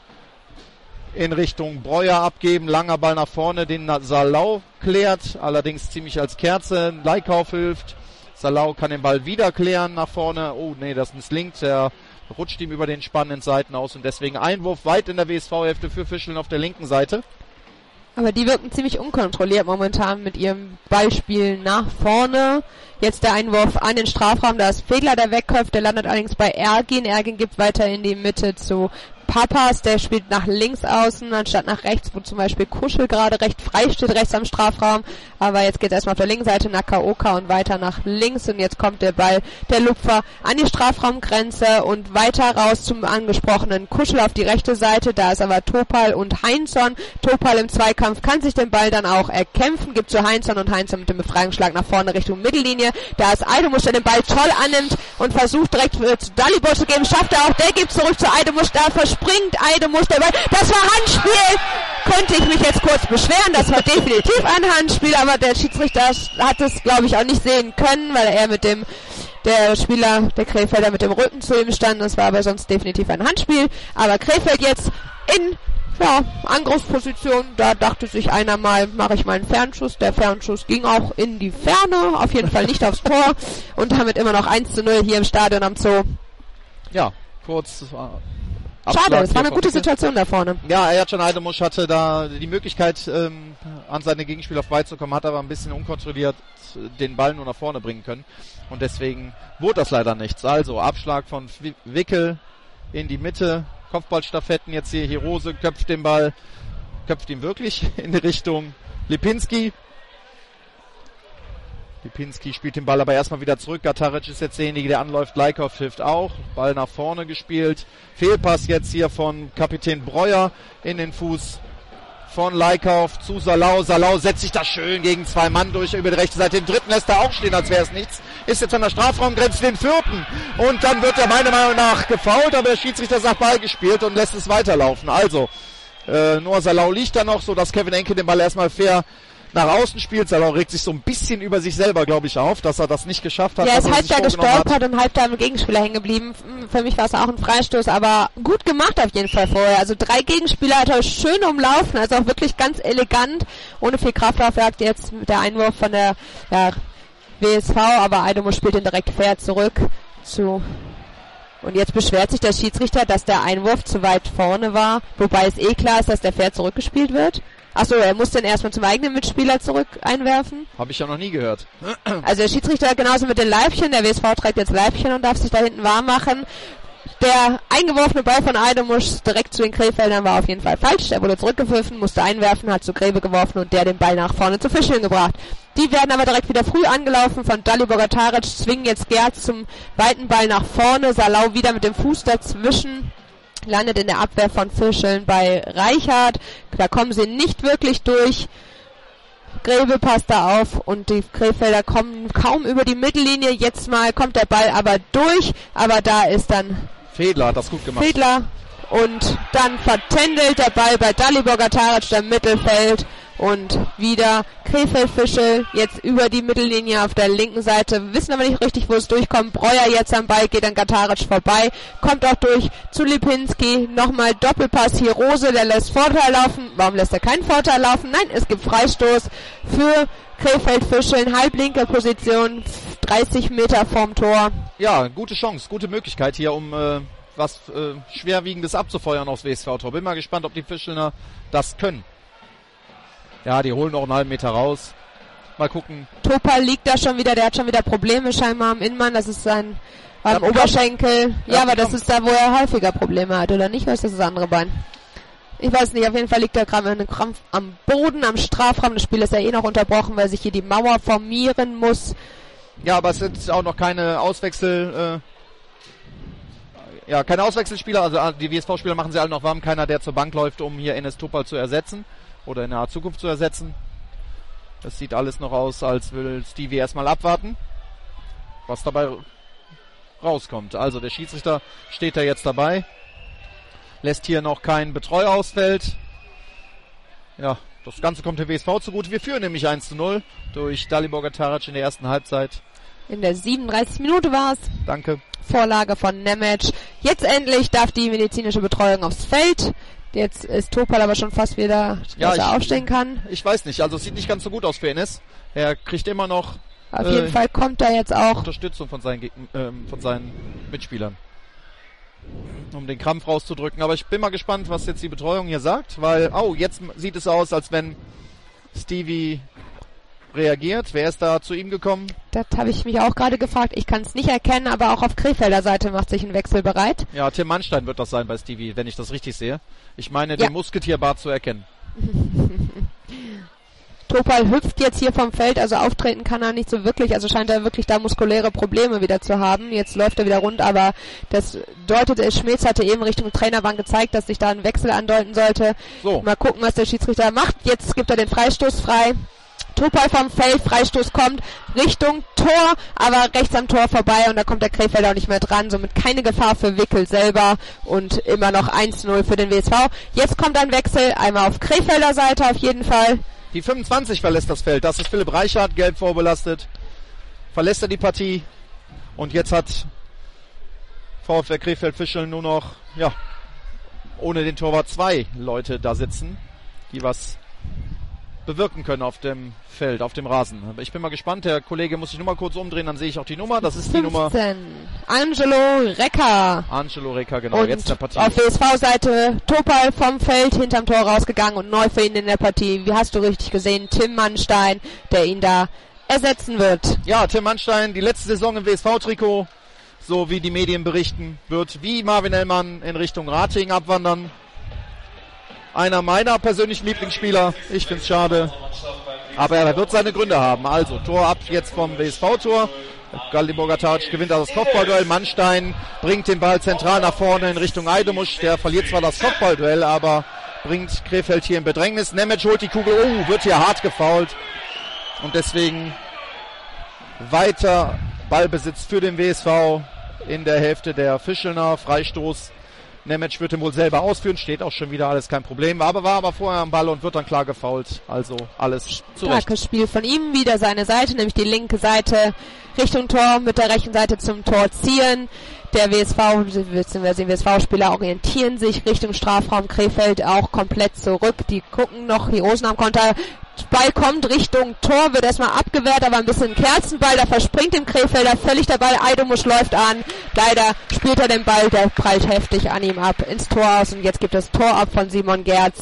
in Richtung Breuer abgeben. Langer Ball nach vorne, den Salau klärt. Allerdings ziemlich als Kerze. Leikauf hilft. Salau kann den Ball wieder klären nach vorne. Oh nee, das misslingt. Er rutscht ihm über den spannenden Seiten aus und deswegen Einwurf weit in der W S V-Hälfte für Fischeln auf der linken Seite. Aber die wirken ziemlich unkontrolliert momentan mit ihrem Ballspiel nach vorne. Jetzt der Einwurf an den Strafraum, da ist Fedler, der wegköpft, der landet allerdings bei Ergin. Ergin gibt weiter in die Mitte zu Papas, der spielt nach links außen, anstatt nach rechts, wo zum Beispiel Kuschel gerade recht frei steht, rechts am Strafraum. Aber jetzt geht es erstmal auf der linken Seite nach Nakaoka und weiter nach links. Und jetzt kommt der Ball, der Lupfer, an die Strafraumgrenze und weiter raus zum angesprochenen Kuschel auf die rechte Seite. Da ist aber Topal und Heinzson. Topal im Zweikampf kann sich den Ball dann auch erkämpfen, gibt zu Heinzson und Heinzson mit dem Befreiungsschlag nach vorne Richtung Mittellinie. Da ist Eidomusch, der den Ball toll annimmt und versucht direkt äh, zu Dalibor zu geben. Schafft er auch, der gibt zurück zu Eidomusch, da verspringt Eidomusch der Ball. Das war Handspiel! Könnte ich mich jetzt kurz beschweren, das war definitiv ein Handspiel, aber der Schiedsrichter hat es, glaube ich, auch nicht sehen können, weil er mit dem, der Spieler, der Krefelder mit dem Rücken zu ihm stand. Das war aber sonst definitiv ein Handspiel. Aber Krefeld jetzt in ja, Angriffsposition, da dachte sich einer mal, mache ich mal einen Fernschuss. Der Fernschuss ging auch in die Ferne, auf jeden Fall nicht aufs Tor und damit immer noch eins zu null hier im Stadion am Zoo. Ja, kurz... Äh Schade, es war eine gute Situation da vorne. Ja, Ercan Eidomusch hatte da die Möglichkeit, ähm, an seine Gegenspieler vorbeizukommen, hat aber ein bisschen unkontrolliert den Ball nur nach vorne bringen können. Und deswegen wurde das leider nichts. Also Abschlag von Wickel in die Mitte. Kopfballstaffetten jetzt hier. Hirose köpft den Ball, köpft ihn wirklich in die Richtung Lipinski. Lipinski spielt den Ball aber erstmal wieder zurück. Gataric ist jetzt derjenige, der anläuft. Leikauf hilft auch. Ball nach vorne gespielt. Fehlpass jetzt hier von Kapitän Breuer in den Fuß von Leikauf zu Salau. Salau setzt sich da schön gegen zwei Mann durch über die rechte Seite. Den dritten lässt er auch stehen, als wäre es nichts. Ist jetzt an der Strafraumgrenze, den vierten. Und dann wird er meiner Meinung nach gefoult, aber der Schiedsrichter sagt Ball gespielt und lässt es weiterlaufen. Also, äh, Noah Salau liegt da noch, so dass Kevin Enke den Ball erstmal fair nach außen spielt. Salau regt sich so ein bisschen über sich selber, glaube ich, auf, dass er das nicht geschafft hat. Ja, er ist halb da gestolpert und halb da am Gegenspieler hängen geblieben. Für mich war es auch ein Freistoß, aber gut gemacht auf jeden Fall vorher. Also drei Gegenspieler hat er schön umlaufen, also auch wirklich ganz elegant, ohne viel Kraftaufwand. Jetzt der Einwurf von der ja, W S V, aber Eidomusch spielt ihn direkt fair zurück zu... Und jetzt beschwert sich der Schiedsrichter, dass der Einwurf zu weit vorne war, wobei es eh klar ist, dass der fair zurückgespielt wird. Achso, er muss dann erstmal zum eigenen Mitspieler zurück einwerfen. Habe ich ja noch nie gehört. Also der Schiedsrichter genauso mit den Leibchen. Der W S V trägt jetzt Leibchen und darf sich da hinten warm machen. Der eingeworfene Ball von Eidomusch direkt zu den Krefeldern war auf jeden Fall falsch. Er wurde zurückgepfiffen, musste einwerfen, hat zu Grebe geworfen und der den Ball nach vorne zu Fischeln gebracht. Die werden aber direkt wieder früh angelaufen von Dalibor Gataric, zwingen jetzt Gerz zum weiten Ball nach vorne. Salau wieder mit dem Fuß dazwischen. Landet in der Abwehr von Fischeln bei Reichert. Da kommen sie nicht wirklich durch. Grebe passt da auf und die Krefelder kommen kaum über die Mittellinie. Jetzt mal kommt der Ball aber durch, aber da ist dann Fedler hat das gut gemacht. Fedler Und dann vertändelt der Ball bei Dalibor Gataric im Mittelfeld. Und wieder Krefeld-Fischl jetzt über die Mittellinie auf der linken Seite. Wissen aber nicht richtig, wo es durchkommt. Breuer jetzt am Ball, geht an Gataric vorbei. Kommt auch durch zu Lipinski. Nochmal Doppelpass hier. Rose, der lässt Vorteil laufen. Warum lässt er keinen Vorteil laufen? Nein, es gibt Freistoß für Krefeld-Fischl in halblinker Position. dreißig Meter vorm Tor. Ja, gute Chance, gute Möglichkeit hier, um äh, was äh, Schwerwiegendes abzufeuern aufs W S V-Tor. Bin mal gespannt, ob die Fischlner das können. Ja, die holen noch einen halben Meter raus. Mal gucken. Topal liegt da schon wieder, der hat schon wieder Probleme scheinbar am Innenmann. Das ist sein am Oberschenkel. Ja, ja aber das ist da, wo er häufiger Probleme hat, oder nicht? Was ist das andere Bein? Ich weiß nicht, auf jeden Fall liegt er gerade mit einem Krampf am Boden, am Strafraum. Das Spiel ist ja eh noch unterbrochen, weil sich hier die Mauer formieren muss. Ja, aber es sind auch noch keine Auswechsel... Äh Ja, keine Auswechselspieler, also die W S V-Spieler machen sie alle noch warm. Keiner, der zur Bank läuft, um hier Enes Topal zu ersetzen oder in naher Zukunft zu ersetzen. Das sieht alles noch aus, als will Stevie erstmal abwarten, was dabei rauskommt. Also der Schiedsrichter steht da jetzt dabei, lässt hier noch kein Betreuer ausfällt. Ja, das Ganze kommt dem W S V zugute. Wir führen nämlich eins zu null durch Dalibor Gataric in der ersten Halbzeit. In der siebenunddreißigsten Minute war es. Danke. Vorlage von Nemec. Jetzt endlich darf die medizinische Betreuung aufs Feld. Jetzt ist Topal aber schon fast wieder, dass ja, er aufstehen kann. Ich weiß nicht, also es sieht nicht ganz so gut aus für Enes. Er kriegt immer noch auf äh, jeden Fall kommt da jetzt auch Unterstützung von seinen, äh, von seinen Mitspielern, um den Krampf rauszudrücken. Aber ich bin mal gespannt, was jetzt die Betreuung hier sagt, weil, oh, jetzt sieht es aus, als wenn Stevie reagiert. Wer ist da zu ihm gekommen? Das habe ich mich auch gerade gefragt. Ich kann es nicht erkennen, aber auch auf Krefelder Seite macht sich ein Wechsel bereit. Ja, Tim Mannstein wird das sein bei Stevie, wenn ich das richtig sehe. Ich meine, ja. Den Musketierbart zu erkennen. Topal hüpft jetzt hier vom Feld, also auftreten kann er nicht so wirklich, also scheint er wirklich da muskuläre Probleme wieder zu haben. Jetzt läuft er wieder rund, aber das deutete, Schmitz hatte eben Richtung Trainerbank gezeigt, dass sich da ein Wechsel andeuten sollte. So. Mal gucken, was der Schiedsrichter macht. Jetzt gibt er den Freistoß frei. Topal vom Feld, Freistoß kommt Richtung Tor, aber rechts am Tor vorbei und da kommt der Krefelder auch nicht mehr dran, somit keine Gefahr für Wickel selber und immer noch eins zu null für den W S V. Jetzt kommt ein Wechsel, einmal auf Krefelder Seite auf jeden Fall. Die fünfundzwanzig verlässt das Feld, das ist Philipp Reichert, gelb vorbelastet, verlässt er die Partie und jetzt hat VfL Krefeld-Fischl nur noch, ja, ohne den Torwart zwei Leute da sitzen, die was bewirken können auf dem Feld, auf dem Rasen. Ich bin mal gespannt, der Kollege muss sich nur mal kurz umdrehen, dann sehe ich auch die Nummer. Das ist die Nummer Angelo Recker. Angelo Recker, genau, und jetzt der Partie. Auf W S V-Seite Topal vom Feld hinterm Tor rausgegangen und neu für ihn in der Partie. Wie hast du richtig gesehen? Tim Mannstein, der ihn da ersetzen wird. Ja, Tim Mannstein, die letzte Saison im W S V-Trikot, so wie die Medien berichten, wird wie Marvin Ellmann in Richtung Ratingen abwandern. Einer meiner persönlichen Lieblingsspieler. Ich find's schade. Aber er wird seine Gründe haben. Also, Tor ab jetzt vom W S V-Tor. Dalibor Gataric gewinnt das Kopfballduell. Mannstein bringt den Ball zentral nach vorne in Richtung Eidemusch. Der verliert zwar das Kopfballduell, aber bringt Krefeld hier in Bedrängnis. Nemec holt die Kugel. Oh, wird hier hart gefoult. Und deswegen weiter Ballbesitz für den W S V in der Hälfte der Fischlner. Freistoß. Nemec wird ihn wohl selber ausführen, steht auch schon wieder, alles kein Problem, aber war aber vorher am Ball und wird dann klar gefoult, also alles zurecht. Starkes Spiel von ihm, wieder seine Seite, nämlich die linke Seite Richtung Tor, mit der rechten Seite zum Tor ziehen. Der W S V, beziehungsweise die W S V-Spieler orientieren sich Richtung Strafraum Krefeld auch komplett zurück, die gucken noch, die Rosen am Konter. Ball kommt Richtung Tor, wird erstmal abgewehrt, aber ein bisschen Kerzenball, da verspringt dem Krefelder völlig der Ball, Eidemusch läuft an, leider spielt er den Ball, der prallt heftig an ihm ab, ins Tor aus und jetzt gibt es Tor ab von Simon Gerz.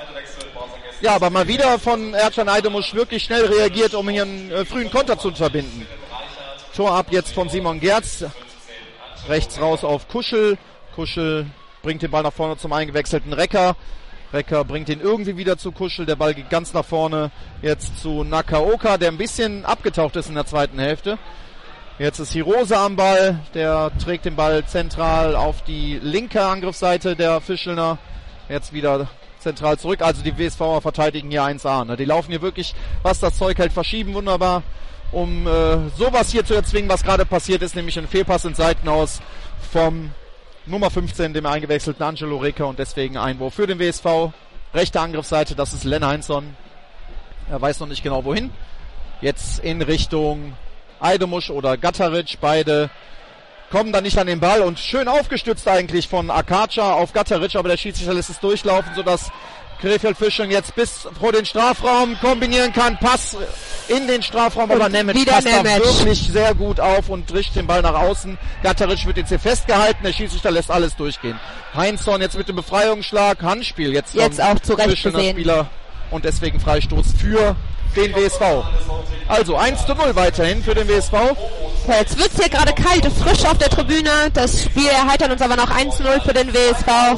Ja, aber mal wieder von Ercan Eidemusch wirklich schnell reagiert, um hier einen äh, frühen Konter zu verbinden. Tor ab jetzt von Simon Gerz, rechts raus auf Kuschel, Kuschel bringt den Ball nach vorne zum eingewechselten Recker. Recker bringt ihn irgendwie wieder zu Kuschel, der Ball geht ganz nach vorne, jetzt zu Nakaoka, der ein bisschen abgetaucht ist in der zweiten Hälfte. Jetzt ist Hirose am Ball, der trägt den Ball zentral auf die linke Angriffsseite der Fischlner, jetzt wieder zentral zurück, also die W S V'er verteidigen hier eins a, ne? Die laufen hier wirklich, was das Zeug hält, verschieben, wunderbar, um äh, sowas hier zu erzwingen, was gerade passiert ist, nämlich ein Fehlpass ins Seitenhaus vom Nummer fünfzehn, dem eingewechselten Angelo Reker, und deswegen Einwurf für den W S V. Rechte Angriffsseite, das ist Len Heinzson. Er weiß noch nicht genau wohin. Jetzt in Richtung Eidemusch oder Gatteric. Beide kommen dann nicht an den Ball und schön aufgestützt eigentlich von Akacha auf Gatteric, aber der Schiedsrichter lässt es durchlaufen, sodass Krefeld-Fischeln jetzt bis vor den Strafraum kombinieren kann. Pass in den Strafraum, aber Nemec passt da wirklich sehr gut auf und trischt den Ball nach außen. Gatteric wird jetzt hier festgehalten, der Schiedsrichter lässt alles durchgehen. Heinzson jetzt mit dem Befreiungsschlag, Handspiel jetzt, jetzt auch zu Recht gesehen. Spieler und deswegen Freistoß für den W S V. Also eins zu null weiterhin für den W S V. Jetzt wird's hier gerade kalt und frisch auf der Tribüne. Das Spiel erheitert uns aber noch eins zu null für den W S V.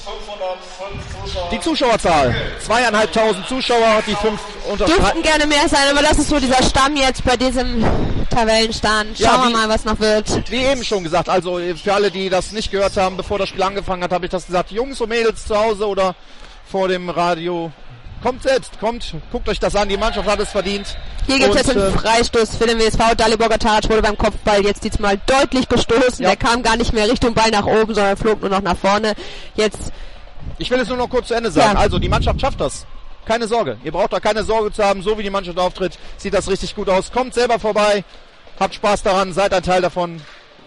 Die Zuschauerzahl, zweieinhalbtausend Zuschauer, die fünf unter... Dürften gerne mehr sein, aber das ist so dieser Stamm jetzt bei diesem Tabellenstand. Schauen ja, wie, wir mal, was noch wird. Wie eben schon gesagt, also für alle, die das nicht gehört haben, bevor das Spiel angefangen hat, habe ich das gesagt. Jungs und Mädels zu Hause oder vor dem Radio, kommt selbst, kommt, guckt euch das an, die Mannschaft hat es verdient. Hier gibt es jetzt einen Freistoß für den W S V. Dalibor Gataric wurde beim Kopfball jetzt diesmal deutlich gestoßen. Ja. Der kam gar nicht mehr Richtung Ball nach oben, sondern flog nur noch nach vorne. Jetzt... Ich will es nur noch kurz zu Ende sagen. Ja. Also, die Mannschaft schafft das. Keine Sorge. Ihr braucht da keine Sorge zu haben. So wie die Mannschaft auftritt, sieht das richtig gut aus. Kommt selber vorbei. Habt Spaß daran. Seid ein Teil davon.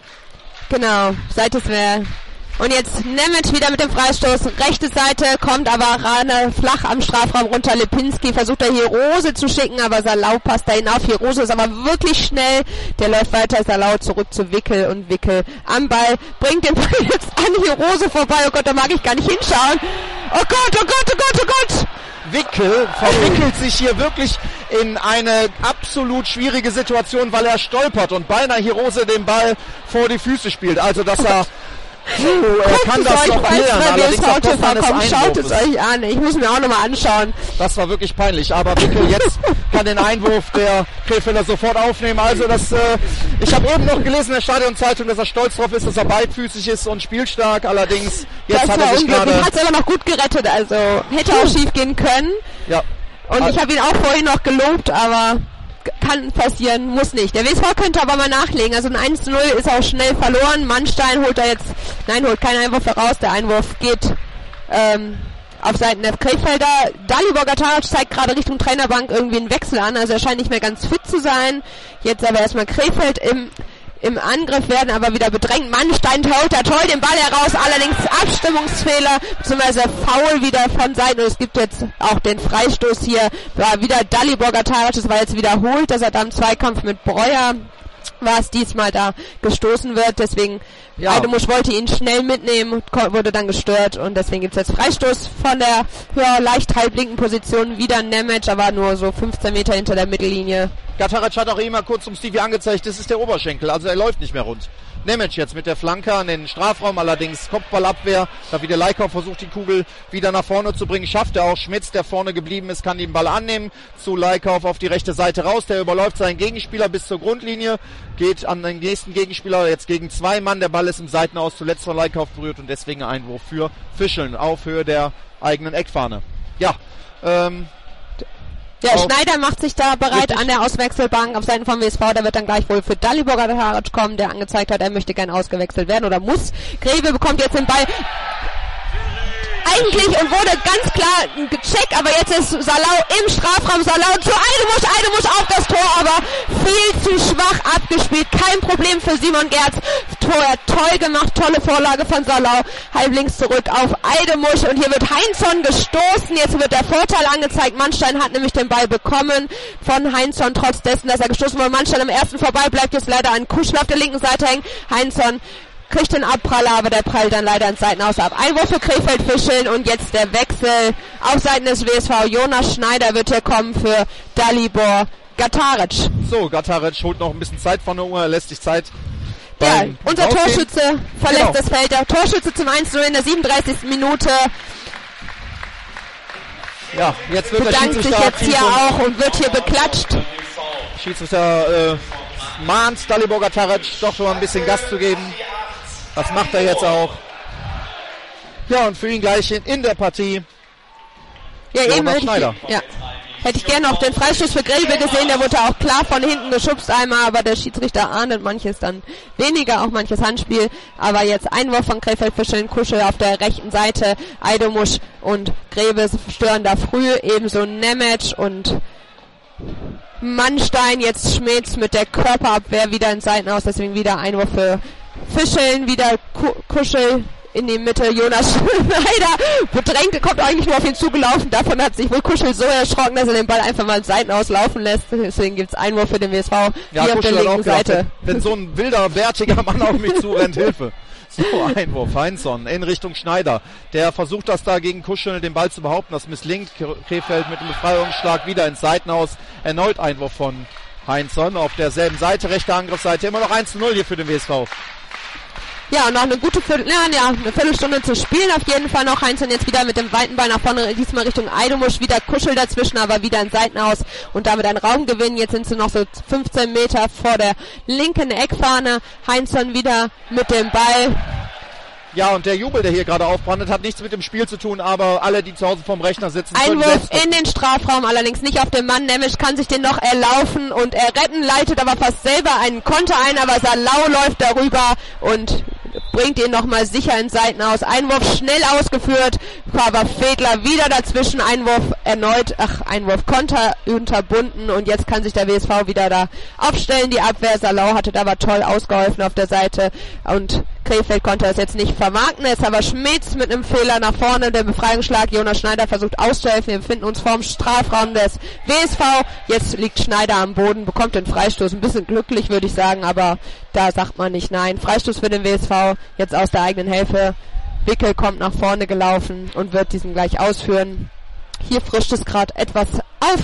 Genau. Seid es wer. Und jetzt Nemec wieder mit dem Freistoß. Rechte Seite kommt aber Rane flach am Strafraum runter. Lipinski versucht da hier Rose zu schicken, aber Salau passt da hinauf. Hier Rose ist aber wirklich schnell. Der läuft weiter. Salau zurück zu Wickel und Wickel am Ball. Bringt den Ball jetzt an hier Rose vorbei. Oh Gott, da mag ich gar nicht hinschauen. Oh Gott, oh Gott, oh Gott, oh Gott. Wickel verwickelt sich hier wirklich in eine absolut schwierige Situation, weil er stolpert und beinahe hier Rose den Ball vor die Füße spielt. Also, dass er... Uh, er kann das noch klären, allerdings auf Kopf eines Einwurfes. Schaut es euch an, ich muss mir auch nochmal anschauen. Das war wirklich peinlich, aber Wickel jetzt kann den Einwurf der Krefelder sofort aufnehmen. Also das, äh, ich habe eben noch gelesen in der Stadionzeitung, dass er stolz drauf ist, dass er beidfüßig ist und spielstark. Allerdings, jetzt das hat er sich gerade... hat es aber noch gut gerettet, also hätte auch schief gehen können. Ja. Und also ich habe ihn auch vorhin noch gelobt, aber... kann passieren, muss nicht. Der W S V könnte aber mal nachlegen. Also ein eins zu null ist auch schnell verloren. Mannstein holt da jetzt, nein, holt keinen Einwurf heraus. Der Einwurf geht ähm, auf Seiten der Krefelder. Dalibor Gataric zeigt gerade Richtung Trainerbank irgendwie einen Wechsel an. Also er scheint nicht mehr ganz fit zu sein. Jetzt aber erstmal Krefeld im im Angriff, werden aber wieder bedrängt. Mannstein holt da toll den Ball heraus, allerdings Abstimmungsfehler, beziehungsweise Foul wieder von Seiten. Und es gibt jetzt auch den Freistoß hier, war wieder Dalibor Gataric, das war jetzt wiederholt, dass er da im Zweikampf mit Breuer war es diesmal da gestoßen wird, deswegen ja. Eidemusch wollte ihn schnell mitnehmen, wurde dann gestört und deswegen gibt es jetzt Freistoß von der ja, leicht halblinken Position, wieder Nemec, aber nur so fünfzehn Meter hinter der Mittellinie. Gataric hat auch immer kurz um Stevie angezeigt, das ist der Oberschenkel, also er läuft nicht mehr rund. Nemec jetzt mit der Flanke an den Strafraum, allerdings Kopfballabwehr, da wieder Leikau versucht die Kugel wieder nach vorne zu bringen, schafft er auch. Schmitz, der vorne geblieben ist, kann den Ball annehmen, zu Leikau auf die rechte Seite raus, der überläuft seinen Gegenspieler bis zur Grundlinie, geht an den nächsten Gegenspieler, jetzt gegen zwei Mann, der Ball ist im Seitenaus zuletzt von Leikau berührt und deswegen Einwurf für Fischeln auf Höhe der eigenen Eckfahne. Ja, ähm... Der Schneider macht sich da bereit an der Auswechselbank auf Seiten vom W S V. Der wird dann gleich wohl für Dalibor Gataric kommen, der angezeigt hat, er möchte gern ausgewechselt werden oder muss. Greve bekommt jetzt den Ball eigentlich und wurde ganz klar gecheckt, aber jetzt ist Salau im Strafraum, Salau zu Eidemusch, Eidemusch auf das Tor, aber viel zu schwach abgespielt, kein Problem für Simon Gerz. Tor toll gemacht, tolle Vorlage von Salau, halblinks zurück auf Eidemusch und hier wird Heinzson gestoßen, jetzt wird der Vorteil angezeigt, Mannstein hat nämlich den Ball bekommen von Heinzson, trotz dessen, dass er gestoßen wurde. Mannstein am ersten vorbei, bleibt jetzt leider ein Kuschel auf der linken Seite hängen, Heinzson kriegt den Abpraller, aber der prallt dann leider ins Seitenaus ab. Einwurf für Krefeld-Fischeln und jetzt der Wechsel auf Seiten des W S V. Jonas Schneider wird hier kommen für Dalibor Gataric. So, Gataric holt noch ein bisschen Zeit von der Uhr, er lässt sich Zeit. Ja, unser Torschütze verlässt genau. das Feld. Der Torschütze zum eins zu null in der siebenunddreißigsten Minute. Ja, jetzt wird bedankt der sich jetzt hier auch und wird hier beklatscht. Schiedsrichter äh, mahnt Dalibor Gataric doch schon mal ein bisschen Gas zu geben. Das macht er jetzt auch. Ja, und für ihn gleich in, in der Partie ja, Jonas Schneider. Ja. Hätte ich gerne noch den Freistoß für Grebe gesehen, der wurde auch klar von hinten geschubst einmal, aber der Schiedsrichter ahndet manches dann weniger, auch manches Handspiel. Aber jetzt Einwurf von Krefeld-Fischeln, Kuschel auf der rechten Seite, Eidomusch und Grebe stören da früh, ebenso Nemec und Mannstein, jetzt Schmitz mit der Körperabwehr wieder ins Seitenaus, deswegen wieder Einwurf für Fischeln, wieder Kuschel in die Mitte, Jonas Schneider bedrängt, kommt eigentlich nur auf ihn zugelaufen, davon hat sich wohl Kuschel so erschrocken, dass er den Ball einfach mal ins Seitenaus laufen lässt, deswegen gibt's Einwurf für den W S V ja, hier Kuschel auf der linken gedacht, Seite. Wenn, wenn so ein wilder, bärtiger Mann auf mich zurennt, Hilfe. So, Einwurf, Heinzson in Richtung Schneider, der versucht das da gegen Kuschel den Ball zu behaupten, das misslingt, Krefeld mit dem Befreiungsschlag wieder ins Seitenhaus, erneut Einwurf von Heinzson auf derselben Seite, rechte Angriffsseite, immer noch eins zu null hier für den W S V. Ja, und noch eine gute Viertel, ja, ja, eine Viertelstunde zu spielen. Auf jeden Fall noch Heinzson jetzt wieder mit dem weiten Ball nach vorne, diesmal Richtung Eidomusch, wieder Kuschel dazwischen, aber wieder ein Seitenhaus und damit ein Raumgewinn. Jetzt sind sie noch so fünfzehn Meter vor der linken Eckfahne. Heinzson wieder mit dem Ball. Ja, und der Jubel, der hier gerade aufbrandet, hat nichts mit dem Spiel zu tun, aber alle, die zu Hause vorm Rechner sitzen, können Einwurf selbst in den Strafraum, allerdings nicht auf den Mann. Nemec kann sich den noch erlaufen und erretten, leitet aber fast selber einen Konter ein, aber Salau läuft darüber und bringt ihn nochmal sicher ins Seitenaus. Einwurf schnell ausgeführt, aber Fedler wieder dazwischen, Einwurf erneut, ach, Einwurf Konter unterbunden und jetzt kann sich der W S V wieder da aufstellen. Die Abwehr, Salau hatte da aber toll ausgeholfen auf der Seite und Krefeld konnte es jetzt nicht vermarkten. Jetzt aber Schmitz mit einem Fehler nach vorne, der Befreiungsschlag. Jonas Schneider versucht auszuhelfen. Wir befinden uns vorm Strafraum des W S V. Jetzt liegt Schneider am Boden, bekommt den Freistoß. Ein bisschen glücklich, würde ich sagen, aber da sagt man nicht nein. Freistoß für den W S V, jetzt aus der eigenen Hälfte. Wickel kommt nach vorne gelaufen und wird diesen gleich ausführen. Hier frischt es gerade etwas auf.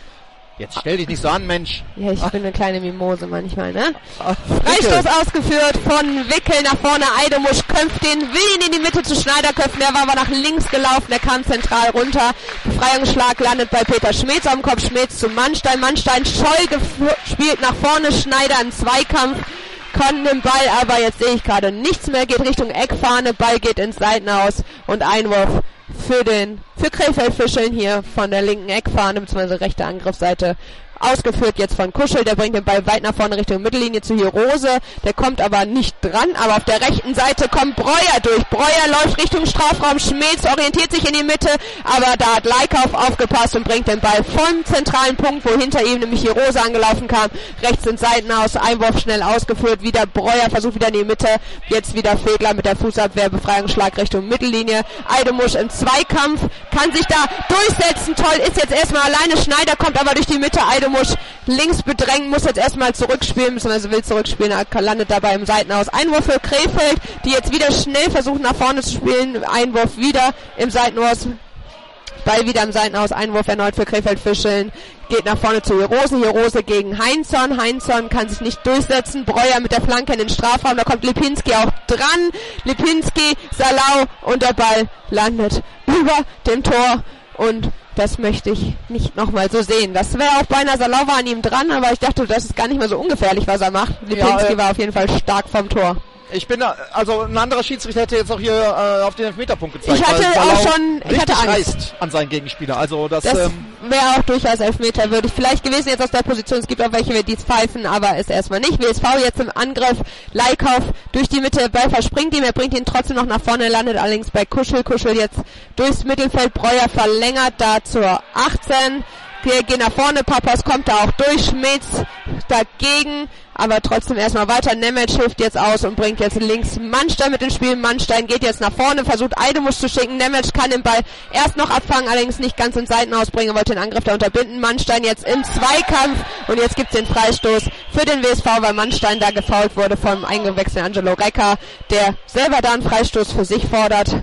Jetzt stell dich nicht so an, Mensch. Ja, ich bin eine kleine Mimose manchmal, ne? Freistoß ausgeführt von Wickel nach vorne. Eidomusch köpft den, will ihn in die Mitte zu Schneider köpfen. Der war aber nach links gelaufen, der kam zentral runter. Befreiungsschlag landet bei Peter Schmitz am Kopf. Schmitz zu Mannstein. Mannstein Scholl gespielt nach vorne. Schneider in Zweikampf. Kann den Ball, aber jetzt sehe ich gerade nichts mehr. Geht Richtung Eckfahne. Ball geht ins Seitenhaus und Einwurf für den, für Krefeld-Fischeln hier von der linken Eckfahne, beziehungsweise rechte Angriffsseite, ausgeführt jetzt von Kuschel, der bringt den Ball weit nach vorne Richtung Mittellinie zu Hirose, der kommt aber nicht dran, aber auf der rechten Seite kommt Breuer durch, Breuer läuft Richtung Strafraum, Schmitz orientiert sich in die Mitte, aber da hat Leikauf aufgepasst und bringt den Ball vom zentralen Punkt, wo hinter ihm nämlich Hirose angelaufen kam, rechts ins Seitenhaus, Einwurf schnell ausgeführt, wieder Breuer versucht wieder in die Mitte, jetzt wieder Fedler mit der Fußabwehr, Befreiungsschlag Richtung Mittellinie, Eidomusch im Zweikampf, kann sich da durchsetzen, toll, ist jetzt erstmal alleine, Schneider kommt aber durch die Mitte, Eidomusch links bedrängen, muss jetzt erstmal zurückspielen, beziehungsweise will zurückspielen, landet dabei im Seitenhaus. Einwurf für Krefeld, die jetzt wieder schnell versuchen nach vorne zu spielen, Einwurf wieder im Seitenhaus, Ball wieder im Seitenhaus, Einwurf erneut für Krefeld-Fischeln, geht nach vorne zu Hirose, Hirose gegen Heinzson, Heinzson kann sich nicht durchsetzen, Breuer mit der Flanke in den Strafraum, da kommt Lipinski auch dran, Lipinski, Salau und der Ball landet über dem Tor und das möchte ich nicht nochmal so sehen. Das wäre auch beinahe Salau war an ihm dran, aber ich dachte, das ist gar nicht mehr so ungefährlich, was er macht. Lipinski ja, äh, war auf jeden Fall stark vom Tor. Ich bin da, also ein anderer Schiedsrichter hätte jetzt auch hier äh, auf den Elfmeterpunkt gezeigt. Ich hatte auch schon, ich hatte Angst reißt an seinen Gegenspieler. Also das, das ähm, wäre auch durchaus Elfmeter würdig. Vielleicht gewesen jetzt aus der Position. Es gibt auch welche, die es pfeifen, aber ist erstmal nicht. W S V jetzt im Angriff. Leikauf durch die Mitte. Ball verspringt ihm. Er bringt ihn trotzdem noch nach vorne. Landet allerdings bei Kuschel. Kuschel jetzt durchs Mittelfeld. Breuer verlängert da zur achtzehn. Wir gehen nach vorne, Papas kommt da auch durch, Schmitz dagegen, aber trotzdem erstmal weiter. Nemec hilft jetzt aus und bringt jetzt links Mannstein mit ins Spiel. Mannstein geht jetzt nach vorne, versucht Eidomusch zu schicken. Nemec kann den Ball erst noch abfangen, allerdings nicht ganz ins Seitenhaus bringen, wollte den Angriff da unterbinden. Mannstein jetzt im Zweikampf und jetzt gibt's den Freistoß für den W S V, weil Mannstein da gefoult wurde vom eingewechselten Angelo Recker, der selber da einen Freistoß für sich fordert.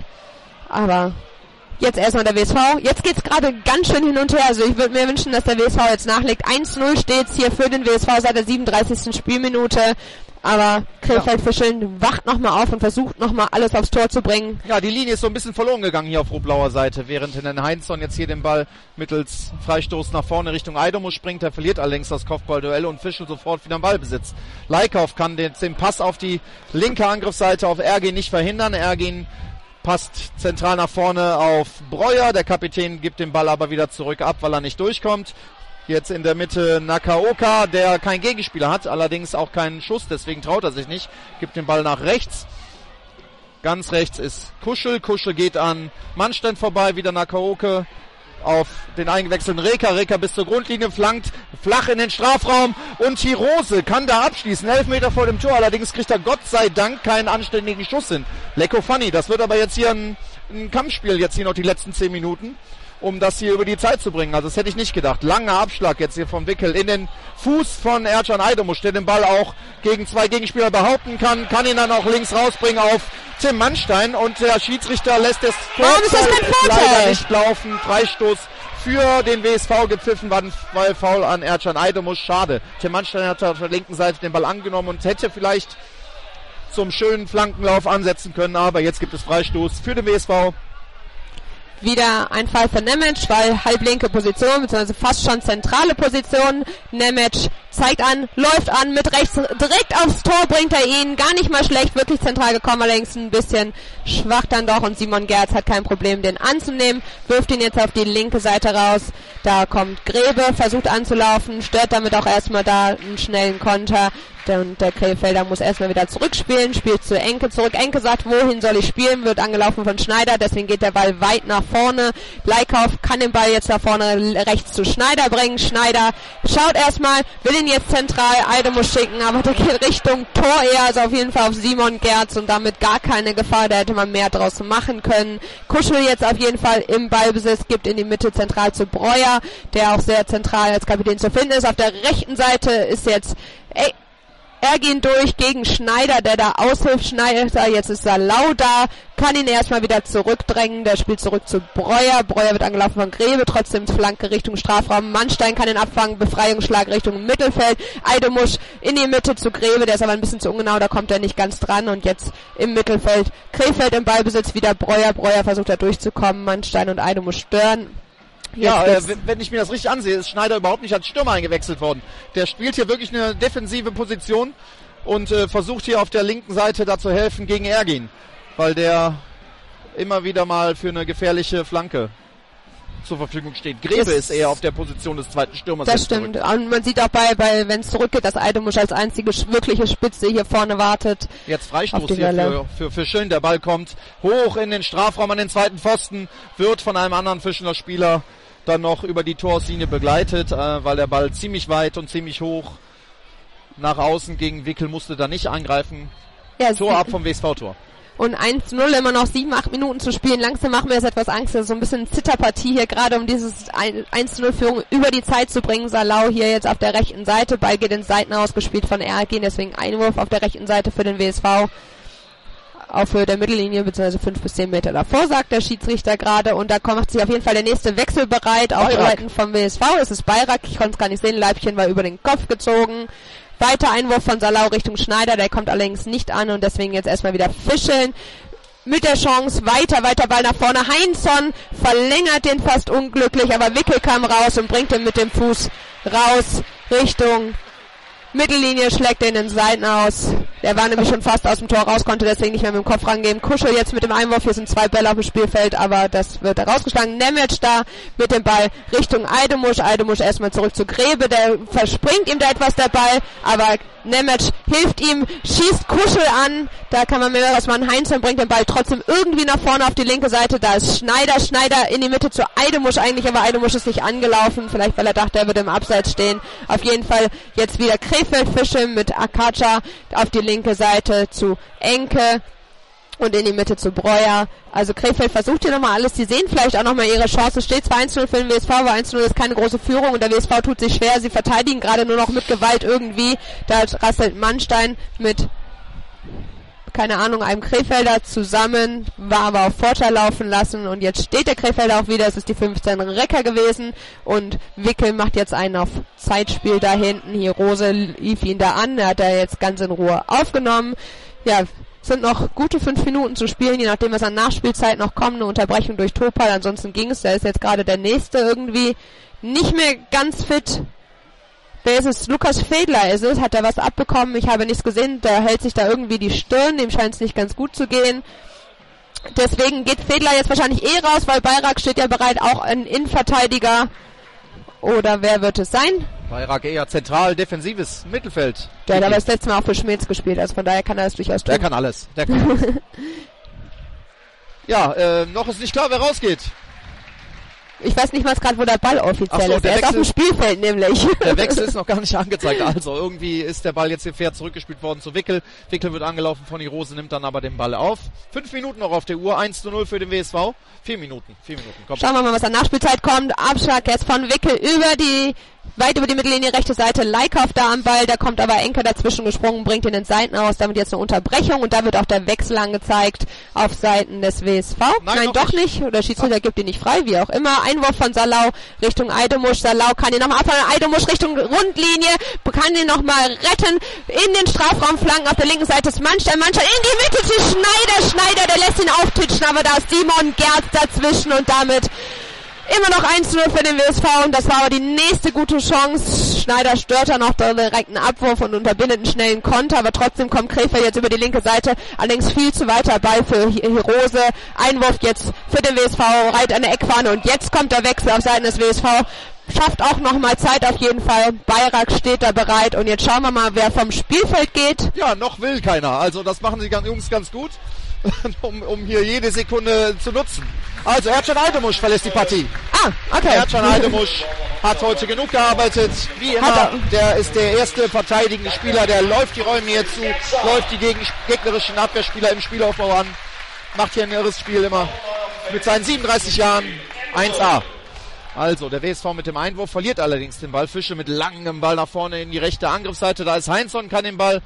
Aber jetzt erstmal der W S V. Jetzt geht's gerade ganz schön hin und her. Also ich würde mir wünschen, dass der W S V jetzt nachlegt. eins zu null steht's hier für den W S V seit der siebenunddreißigsten Spielminute. Aber Krefeld-Fischeln ja. wacht nochmal auf und versucht nochmal alles aufs Tor zu bringen. Ja, die Linie ist so ein bisschen verloren gegangen hier auf rot-blauer Seite, während in den Heinzson jetzt hier den Ball mittels Freistoß nach vorne Richtung Eidomusch springt. Er verliert allerdings das Kopfballduell und Fischl sofort wieder am Ballbesitz. Leikauf kann den, den Pass auf die linke Angriffsseite auf Ergin nicht verhindern. Ergin passt zentral nach vorne auf Breuer. Der Kapitän gibt den Ball aber wieder zurück ab, weil er nicht durchkommt. Jetzt in der Mitte Nakaoka, der keinen Gegenspieler hat, allerdings auch keinen Schuss, deswegen traut er sich nicht. Gibt den Ball nach rechts. Ganz rechts ist Kuschel. Kuschel geht an Mannstein vorbei, wieder Nakaoka auf den eingewechselten Reka. Reka bis zur Grundlinie, flankt flach in den Strafraum und Hirose kann da abschließen. Elf Meter vor dem Tor, allerdings kriegt er Gott sei Dank keinen anständigen Schuss hin. Lecko Fanny, das wird aber jetzt hier ein, ein Kampfspiel, jetzt hier noch die letzten zehn Minuten, um das hier über die Zeit zu bringen. Also das hätte ich nicht gedacht. Langer Abschlag jetzt hier von Wickel in den Fuß von Ercan Aydomuş, der den Ball auch gegen zwei Gegenspieler behaupten kann, kann ihn dann auch links rausbringen auf Tim Mannstein und der Schiedsrichter lässt das Tor leider nicht laufen. Freistoß für den W S V gepfiffen, war ein Foul an Ercan Aydomuş. Schade. Tim Mannstein hat auf der linken Seite den Ball angenommen und hätte vielleicht zum schönen Flankenlauf ansetzen können, aber jetzt gibt es Freistoß für den W S V. Wieder ein Fall für Nemec, weil halblinke Position, beziehungsweise fast schon zentrale Position. Nemec zeigt an, läuft an, mit rechts direkt aufs Tor bringt er ihn. Gar nicht mal schlecht, wirklich zentral gekommen, allerdings ein bisschen schwach dann doch. Und Simon Gerz hat kein Problem, den anzunehmen. Wirft ihn jetzt auf die linke Seite raus. Da kommt Grebe, versucht anzulaufen, stört damit auch erstmal da einen schnellen Konter. Und der Krefelder muss erstmal wieder zurückspielen, spielt zu Enke zurück. Enke sagt, wohin soll ich spielen, wird angelaufen von Schneider, deswegen geht der Ball weit nach vorne. Leikauf kann den Ball jetzt nach vorne rechts zu Schneider bringen. Schneider schaut erstmal, will ihn jetzt zentral Aydomuş schicken, aber der geht Richtung Tor eher, also auf jeden Fall auf Simon Gerz und damit gar keine Gefahr, da hätte man mehr draus machen können. Kuschel jetzt auf jeden Fall im Ballbesitz, gibt in die Mitte zentral zu Breuer, der auch sehr zentral als Kapitän zu finden ist. Auf der rechten Seite ist jetzt ey, Er geht durch gegen Schneider, der da aushilft. Schneider, jetzt ist Salau da, kann ihn erstmal wieder zurückdrängen. Der spielt zurück zu Breuer. Breuer wird angelaufen von Grebe, trotzdem Flanke Richtung Strafraum. Mannstein kann ihn abfangen, Befreiungsschlag Richtung Mittelfeld. Aydomuş in die Mitte zu Grebe, der ist aber ein bisschen zu ungenau, da kommt er nicht ganz dran. Und jetzt im Mittelfeld Krefeld im Ballbesitz, wieder Breuer. Breuer versucht da durchzukommen, Mannstein und Aydomuş stören. Jetzt ja, äh, wenn ich mir das richtig ansehe, ist Schneider überhaupt nicht als Stürmer eingewechselt worden. Der spielt hier wirklich eine defensive Position und äh, versucht hier auf der linken Seite da zu helfen gegen Ergin, weil der immer wieder mal für eine gefährliche Flanke zur Verfügung steht. Grebe das ist eher auf der Position des zweiten Stürmers. Das stimmt. Zurück. Und man sieht auch bei, bei wenn es zurückgeht, dass Aydomuş als einzige wirkliche Spitze hier vorne wartet. Jetzt Freistoß hier für, für Fischeln. Der Ball kommt hoch in den Strafraum an den zweiten Pfosten, wird von einem anderen Fischelner Spieler dann noch über die Torauslinie begleitet, äh, weil der Ball ziemlich weit und ziemlich hoch nach außen gegen Wickel, musste da nicht angreifen. Ja, Tor ab vom W S V-Tor. Und eins zu null, immer noch sieben, acht Minuten zu spielen. Langsam machen wir jetzt etwas Angst. Das ist so ein bisschen Zitterpartie hier, gerade um dieses eins zu null Führung über die Zeit zu bringen. Salau hier jetzt auf der rechten Seite. Ball geht ins Seitenhaus, gespielt von Ergin, deswegen Einwurf auf der rechten Seite für den W S V. Auf Höhe der Mittellinie, beziehungsweise fünf bis zehn Meter davor, sagt der Schiedsrichter gerade. Und da macht sich auf jeden Fall der nächste Wechsel bereit auf Seiten vom W S V. Es ist Bayrak, ich konnte es gar nicht sehen, Leibchen war über den Kopf gezogen. Weiter Einwurf von Salau Richtung Schneider, der kommt allerdings nicht an und deswegen jetzt erstmal wieder Fischeln. Mit der Chance, weiter, weiter Ball nach vorne. Heinzson verlängert den fast unglücklich, aber Wickel kam raus und bringt ihn mit dem Fuß raus Richtung Mittellinie, schlägt den in den Seiten aus. Der war nämlich schon fast aus dem Tor raus, konnte deswegen nicht mehr mit dem Kopf rangehen. Kuschel jetzt mit dem Einwurf, hier sind zwei Bälle auf dem Spielfeld, aber das wird da rausgeschlagen. Nemec da mit dem Ball Richtung Aydomuş. Aydomuş erstmal zurück zu Grebe, der verspringt ihm da etwas der Ball, aber Nemec hilft ihm, schießt Kuschel an, da kann man mehr was machen. Heinzson bringt den Ball trotzdem irgendwie nach vorne auf die linke Seite, da ist Schneider, Schneider in die Mitte zu Aydomuş eigentlich, aber Aydomuş ist nicht angelaufen, vielleicht weil er dachte, er würde im Abseits stehen. Auf jeden Fall jetzt wieder Krefeld Fische mit Akacha auf die linke Seite zu Enke und in die Mitte zu Breuer. Also Krefeld versucht hier nochmal alles. Sie sehen vielleicht auch nochmal ihre Chance. Es steht zwar eins zu null für den W S V, aber eins zu null ist keine große Führung und der W S V tut sich schwer. Sie verteidigen gerade nur noch mit Gewalt irgendwie. Da rasselt Mannstein mit, keine Ahnung, einem Krefelder zusammen, war aber auf Vorteil laufen lassen und jetzt steht der Krefelder auch wieder. Es ist die fünfzehn Recker gewesen und Wickel macht jetzt einen auf Zeitspiel da hinten. Hier Rose lief ihn da an, er hat er jetzt ganz in Ruhe aufgenommen. Ja, sind noch gute fünf Minuten zu spielen, je nachdem was an Nachspielzeit noch kommt, eine Unterbrechung durch Topal, ansonsten ging es, da ist jetzt gerade der nächste irgendwie nicht mehr ganz fit. Wer ist es? Lukas Fedler ist es, hat er was abbekommen, ich habe nichts gesehen, der hält sich da irgendwie die Stirn, dem scheint es nicht ganz gut zu gehen. Deswegen geht Fedler jetzt wahrscheinlich eh raus, weil Bayrak steht ja bereit, auch ein Innenverteidiger. Oder wer wird es sein? Bayrak eher zentral, defensives Mittelfeld. Der hat aber das letzte Mal auch für Schmitz gespielt, also von daher kann er das durchaus tun. Der kann alles. Der kann alles. Ja, äh, noch ist nicht klar, wer rausgeht. Ich weiß nicht mal gerade, wo der Ball offiziell so, ist. der Er ist auf dem Spielfeld nämlich. Der Wechsel ist noch gar nicht angezeigt. Also irgendwie ist der Ball jetzt hier fair zurückgespielt worden zu Wickel. Wickel wird angelaufen von die Rose, nimmt dann aber den Ball auf. Fünf Minuten noch auf der Uhr, eins zu null für den W S V. Vier Minuten, vier Minuten. Komm. Schauen wir mal, was an Nachspielzeit kommt. Abschlag jetzt von Wickel über die, weit über die Mittellinie, rechte Seite. Leikauf da am Ball, da kommt aber Enke dazwischen gesprungen, bringt ihn in Seiten aus. Damit jetzt eine Unterbrechung und da wird auch der Wechsel angezeigt auf Seiten des W S V. Nein, Nein doch nicht. nicht. Oder Schiedsrichter gibt ihn nicht frei, wie auch immer. Einwurf von Salau Richtung Eidemusch. Salau kann ihn nochmal abfangen. Eidemusch Richtung Rundlinie. Kann ihn nochmal retten. In den Strafraum flanken auf der linken Seite ist Mannstein. Mannstein in die Mitte zu Schneider. Schneider, der lässt ihn auftitschen, aber da ist Simon Gerz dazwischen und damit immer noch eins zu null für den W S V und das war aber die nächste gute Chance. Schneider stört dann noch den direkten Abwurf und unterbindet einen schnellen Konter, aber trotzdem kommt Krefeld jetzt über die linke Seite, allerdings viel zu weiter Ball für Hirose. Einwurf jetzt für den W S V, reit an der Eckfahne und jetzt kommt der Wechsel auf Seiten des W S V. Schafft auch nochmal Zeit auf jeden Fall. Bayrak steht da bereit und jetzt schauen wir mal, wer vom Spielfeld geht. Ja, noch will keiner. Also das machen die Jungs ganz gut, um, um hier jede Sekunde zu nutzen. Also Ercan Eidemusch verlässt die Partie. Ah, okay. Ercan Eidemusch hat heute genug gearbeitet. Wie immer, der ist der erste verteidigende Spieler, der läuft die Räume hier zu, läuft die gegen, gegnerischen Abwehrspieler im Spielaufbau an. Macht hier ein irres Spiel immer. Mit seinen siebenunddreißig Jahren eins A. Also, der W S V mit dem Einwurf verliert allerdings den Ball. Fische mit langem Ball nach vorne in die rechte Angriffsseite. Da ist Heinzson, kann den Ball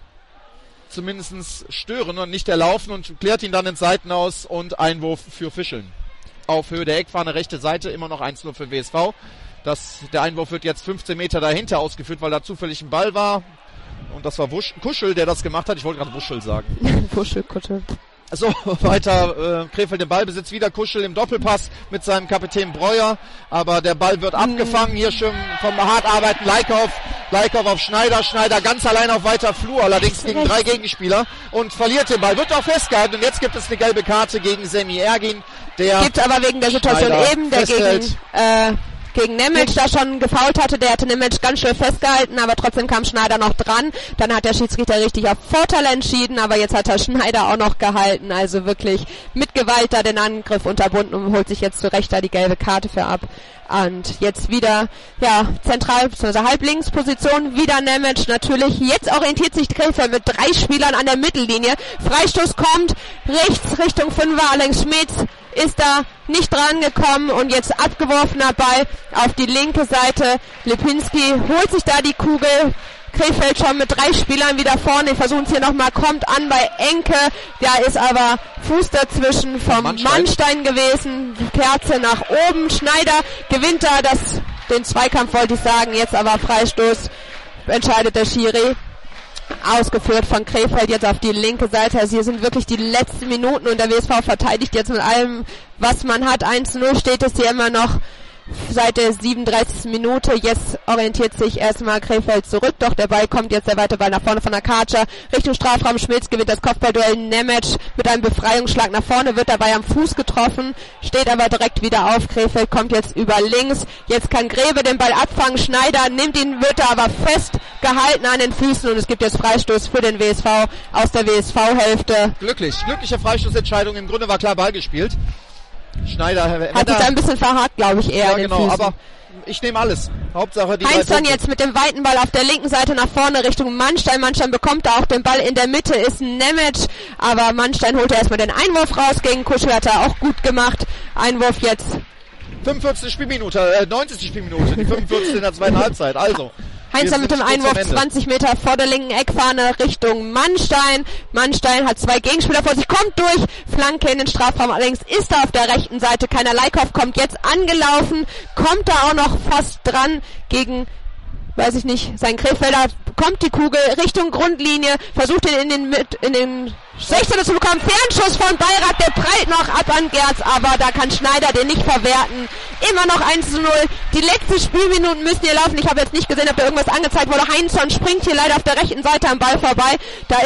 zumindest stören und nicht erlaufen und klärt ihn dann ins Seiten aus und Einwurf für Fischeln. Auf Höhe der Eckfahne, rechte Seite, immer noch eins zu null für den W S V. Das, der Einwurf wird jetzt fünfzehn Meter dahinter ausgeführt, weil da zufällig ein Ball war. Und das war Wusch, Kuschel, der das gemacht hat. Ich wollte gerade Wuschel sagen. Wuschel, Kuschel. So, weiter, äh, Krefeld den Ballbesitz, wieder Kuschel im Doppelpass mit seinem Kapitän Breuer, aber der Ball wird abgefangen, hier schon vom hart arbeiten Leikauf, Leikauf auf Schneider, Schneider ganz allein auf weiter Flur, allerdings gegen drei Gegenspieler und verliert den Ball, wird auch festgehalten und jetzt gibt es eine gelbe Karte gegen Semi Ergin, der gibt aber wegen der Situation Schneider eben, der festhält. gegen, äh, gegen Nemec da schon gefoult hatte, der hatte Nemec ganz schön festgehalten, aber trotzdem kam Schneider noch dran. Dann hat der Schiedsrichter richtig auf Vorteil entschieden, aber jetzt hat er Schneider auch noch gehalten, also wirklich mit Gewalt da den Angriff unterbunden und holt sich jetzt zu Recht da die gelbe Karte für ab. Und jetzt wieder, ja, zentral, bzw. Halblinksposition, wieder Nemec natürlich. Jetzt orientiert sich Krefeld mit drei Spielern an der Mittellinie. Freistoß kommt, rechts Richtung Fünfer, Alex Schmitz ist da nicht dran gekommen und jetzt abgeworfener Ball auf die linke Seite. Lipinski holt sich da die Kugel. Krefeld schon mit drei Spielern wieder vorne. Die versuchen es hier nochmal, kommt an bei Enke. Da ist aber Fuß dazwischen vom Mannstein, Mannstein gewesen. Kerze nach oben. Schneider gewinnt da das, den Zweikampf wollte ich sagen. Jetzt aber Freistoß entscheidet der Schiri. Ausgeführt von Krefeld jetzt auf die linke Seite. Also hier sind wirklich die letzten Minuten und der W S V verteidigt jetzt mit allem, was man hat. eins zu null steht es hier immer noch seit der siebenunddreißigsten Minute. Jetzt orientiert sich erstmal Krefeld zurück, doch der Ball kommt jetzt, der weite Ball nach vorne von der Katscher Richtung Strafraum. Schmitz gewinnt das Kopfballduell. Nemec mit einem Befreiungsschlag nach vorne, wird dabei am Fuß getroffen, steht aber direkt wieder auf. Krefeld kommt jetzt über links. Jetzt kann Grebe den Ball abfangen. Schneider nimmt ihn, wird er aber festgehalten an den Füßen und es gibt jetzt Freistoß für den W S V aus der W S V-Hälfte. Glücklich, glückliche Freistoßentscheidung. Im Grunde war klar Ball gespielt. Schneider hat sich da ein bisschen verhakt, glaube ich, eher. Ja, an den genau, Füßen. aber ich nehme alles. Hauptsache die Heinzson jetzt mit dem weiten Ball auf der linken Seite nach vorne Richtung Mannstein. Mannstein bekommt da auch den Ball. In der Mitte ist Nemec, aber Mannstein holte erstmal den Einwurf raus. Gegen Kuschel hat er auch gut gemacht. Einwurf jetzt. fünfundvierzigste Spielminute, äh, neunzigste Spielminute, die fünfundvierzigste in der zweiten Halbzeit. Also. Heinzson mit dem Einwurf zwanzig Meter vor der linken Eckfahne Richtung Mannstein. Mannstein hat zwei Gegenspieler vor sich, kommt durch, Flanke in den Strafraum, allerdings ist er auf der rechten Seite. Keiner Leikauf kommt jetzt angelaufen, kommt da auch noch fast dran gegen, weiß ich nicht, sein Krefelder, kommt die Kugel Richtung Grundlinie, versucht ihn in den, mit, in den sechzehner zu bekommen, Fernschuss von Bayrak, der prallt noch ab an Gerz, aber da kann Schneider den nicht verwerten. Immer noch eins zu null. Die letzten Spielminuten müssen hier laufen. Ich habe jetzt nicht gesehen, ob da irgendwas angezeigt wurde. Heinzson springt hier leider auf der rechten Seite am Ball vorbei. Da ist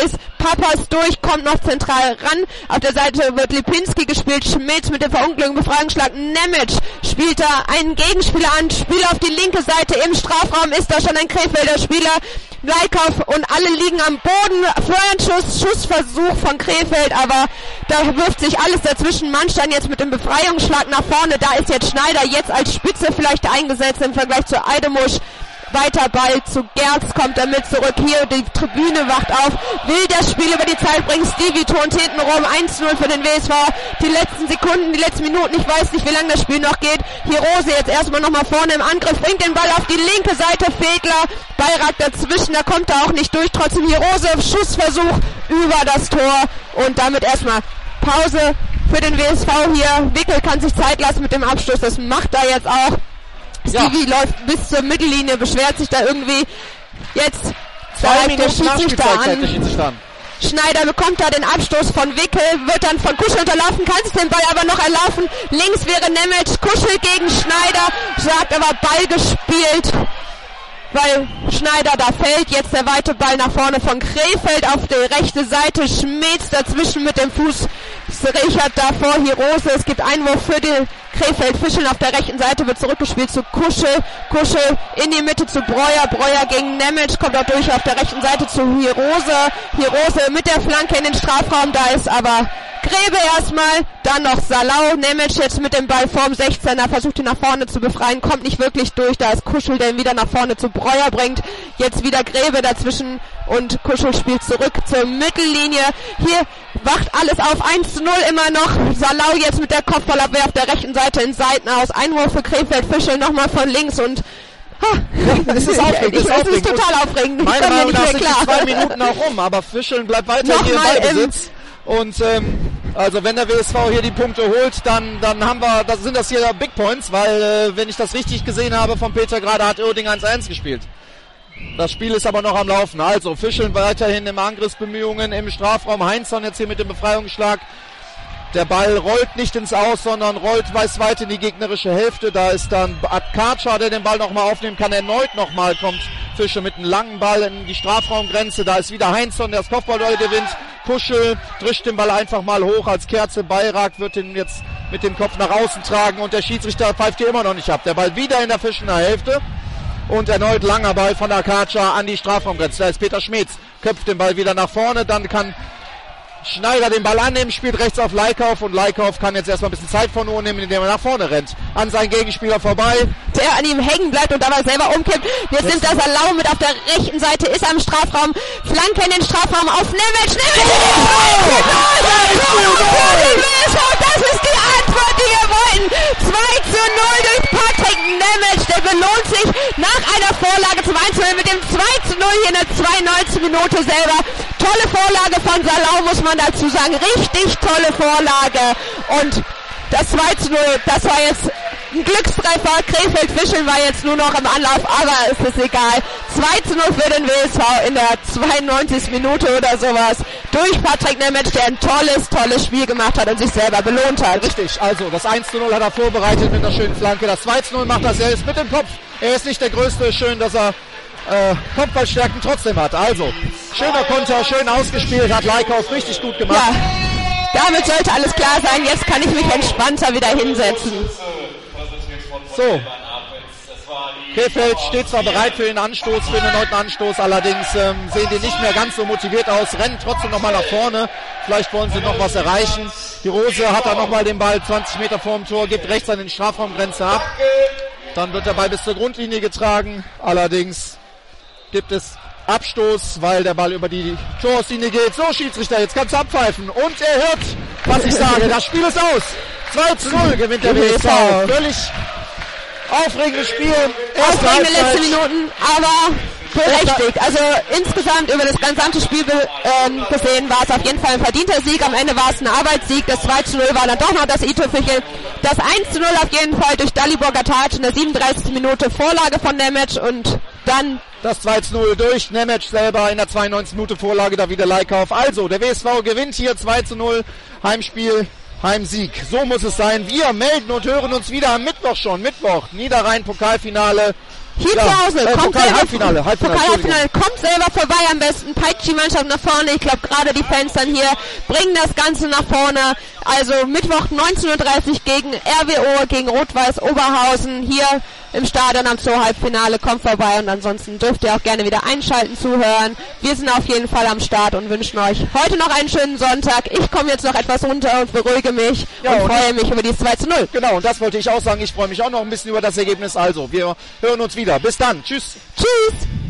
Papa ist durch, kommt noch zentral ran. Auf der Seite wird Lipinski gespielt. Schmitz mit dem verunglückten Befreiungsschlag. Nemec spielt da einen Gegenspieler an. Spieler auf die linke Seite. Im Strafraum ist da schon ein Krefelder Spieler. Leikauf und alle liegen am Boden. Feuerschuss, Schussversuch von Krefeld, aber da wirft sich alles dazwischen. Mannstein jetzt mit dem Befreiungsschlag nach vorne. Da ist jetzt Schneider jetzt als Spitze vielleicht eingesetzt im Vergleich zu Eidemusch. Weiter Ball zu Gerz, kommt damit zurück. Hier, die Tribüne wacht auf. Will das Spiel über die Zeit bringen. Stevie turnt hinten rum. eins null für den W S V. Die letzten Sekunden, die letzten Minuten. Ich weiß nicht, wie lange das Spiel noch geht. Hier Rose jetzt erstmal nochmal vorne im Angriff. Bringt den Ball auf die linke Seite. Fegler. Ball ragt dazwischen. Da kommt er auch nicht durch. Trotzdem hier Rose. Schussversuch über das Tor. Und damit erstmal Pause für den W S V hier. Wickel kann sich Zeit lassen mit dem Abschluss. Das macht er jetzt auch. Stevie ja. läuft bis zur Mittellinie, beschwert sich da irgendwie. Jetzt zeigt der Schiedsrichter an. Schneider bekommt da den Abstoß von Wickel, wird dann von Kuschel unterlaufen, kann sich den Ball aber noch erlaufen. Links wäre Nemec, Kuschel gegen Schneider, sagt aber Ball gespielt, weil Schneider da fällt. Jetzt der weite Ball nach vorne von Krefeld auf die rechte Seite. Schmitz dazwischen mit dem Fuß. Richard davor, hier Rose. Es gibt Einwurf für die Krefeld. Fischeln auf der rechten Seite wird zurückgespielt zu Kuschel. Kuschel in die Mitte zu Breuer. Breuer gegen Nemec. Kommt auch durch auf der rechten Seite zu Hirose. Hirose mit der Flanke in den Strafraum. Da ist aber Grebe erstmal, dann noch Salau, Nemec jetzt mit dem Ball vorm sechzehner, versucht ihn nach vorne zu befreien, kommt nicht wirklich durch, da ist Kuschel, der ihn wieder nach vorne zu Breuer bringt, jetzt wieder Grebe dazwischen und Kuschel spielt zurück zur Mittellinie, hier wacht alles auf, eins zu null immer noch, Salau jetzt mit der Kopfballabwehr auf der rechten Seite in Seitenhaus, Einwurf für Krefeld, Fischel nochmal von links und es ist aufregend, ich, es ist total aufregend. Meiner Meinung nach sind die zwei Minuten auch rum, aber Fischeln bleibt weiter noch hier im Ballbesitz. Und ähm, also wenn der W S V hier die Punkte holt, dann dann haben wir, das sind das hier Big Points, weil äh, wenn ich das richtig gesehen habe von Peter gerade, hat Uerdingen eins eins gespielt. Das Spiel ist aber noch am Laufen. Also Fischeln weiterhin im Angriffsbemühungen im Strafraum. Heinzson jetzt hier mit dem Befreiungsschlag. Der Ball rollt nicht ins Aus, sondern rollt weiß weit in die gegnerische Hälfte. Da ist dann Adkacha, der den Ball nochmal aufnehmen kann. Erneut nochmal kommt Fischer mit einem langen Ball in die Strafraumgrenze. Da ist wieder Heinzson, der das Kopfballduell gewinnt. Kuschel drischt den Ball einfach mal hoch als Kerze. Beirak wird ihn jetzt mit dem Kopf nach außen tragen und der Schiedsrichter pfeift hier immer noch nicht ab. Der Ball wieder in der Fischener Hälfte. Und erneut langer Ball von Adkacha an die Strafraumgrenze. Da ist Peter Schmitz, köpft den Ball wieder nach vorne. Dann kann Schneider den Ball annehmen, spielt rechts auf Leikauf und Leikauf kann jetzt erstmal ein bisschen Zeit von Uhr nehmen, indem er nach vorne rennt. An seinen Gegenspieler vorbei. Der an ihm hängen bleibt und dabei selber umkippt. Jetzt nimmt das Salau mit auf der rechten Seite, ist am Strafraum. Flanke in den Strafraum auf Nemec. Nemec! Das ist die Antwort, die wir wollten. zwei zu null durch Patrick Nemec. Der belohnt sich nach einer Vorlage zum eins zu null mit dem zwei zu null hier in der zweiundneunzigsten Minute selber. Tolle Vorlage von Salau, muss man dazu sagen. Richtig tolle Vorlage. Und das zwei zu null, das war jetzt ein Glückstreffer. Krefeld-Fischeln war jetzt nur noch im Anlauf, aber es ist egal. zwei zu null für den W S V in der zweiundneunzigsten Minute oder sowas. Durch Patrick Nemec, der ein tolles, tolles Spiel gemacht hat und sich selber belohnt hat. Richtig, also das eins zu null hat er vorbereitet mit einer schönen Flanke. Das zwei zu null macht er selbst mit dem Kopf. Er ist nicht der Größte. Schön, dass er äh, Kopfballstärken trotzdem hat. Also, schöner Konter, schön ausgespielt, hat Leikauf richtig gut gemacht. Ja, damit sollte alles klar sein. Jetzt kann ich mich entspannter wieder hinsetzen. So, Krefeld steht zwar bereit für den Anstoß, für den erneuten Anstoß, allerdings ähm, sehen die nicht mehr ganz so motiviert aus, rennen trotzdem nochmal nach vorne, vielleicht wollen sie noch was erreichen. Die Rose hat da nochmal den Ball zwanzig Meter vor dem Tor, gibt rechts an den Strafraumgrenze ab, dann wird der Ball bis zur Grundlinie getragen, allerdings gibt es Abstoß, weil der Ball über die Torauslinie geht. So, Schiedsrichter, jetzt kannst du abpfeifen und er hört, was ich sage, das Spiel ist aus. zwei zu null gewinnt der W S V. Völlig aufregendes Spiel. Aufregende letzte Minuten, aber berechtigt. Also insgesamt über das gesamte Spiel ähm, gesehen war es auf jeden Fall ein verdienter Sieg. Am Ende war es ein Arbeitssieg. Das zwei zu null war dann doch noch das i-Tüpfelchen. Das eins zu null auf jeden Fall durch Dalibor Gatage in der siebenunddreißigsten Minute Vorlage von Nemec und dann das zwei zu null durch Nemec selber in der zweiundneunzigsten Minute Vorlage, da wieder Leikauf. Also, der W S V gewinnt hier zwei zu null. Heimspiel, Heimsieg. So muss es sein. Wir melden und hören uns wieder am Mittwoch schon. Mittwoch, Niederrhein-Pokalfinale. Hier Ja, zu Hause, äh, kommt Pokal, selber, Halbfinale, Halbfinale, Pokal, Halbfinale, kommt selber vorbei am besten, peitscht die Mannschaft nach vorne, ich glaube gerade die Fans dann hier bringen das Ganze nach vorne, also Mittwoch neunzehn Uhr dreißig gegen R W O, gegen Rot-Weiß Oberhausen, hier im Stadion am Zoo Halbfinale, kommt vorbei und ansonsten dürft ihr auch gerne wieder einschalten, zuhören, wir sind auf jeden Fall am Start und wünschen euch heute noch einen schönen Sonntag, ich komme jetzt noch etwas runter und beruhige mich Ja, und, und freue mich über die zwei zu null. Genau, und das wollte ich auch sagen, ich freue mich auch noch ein bisschen über das Ergebnis, also wir hören uns wieder, bis dann, tschüss. Tschüss!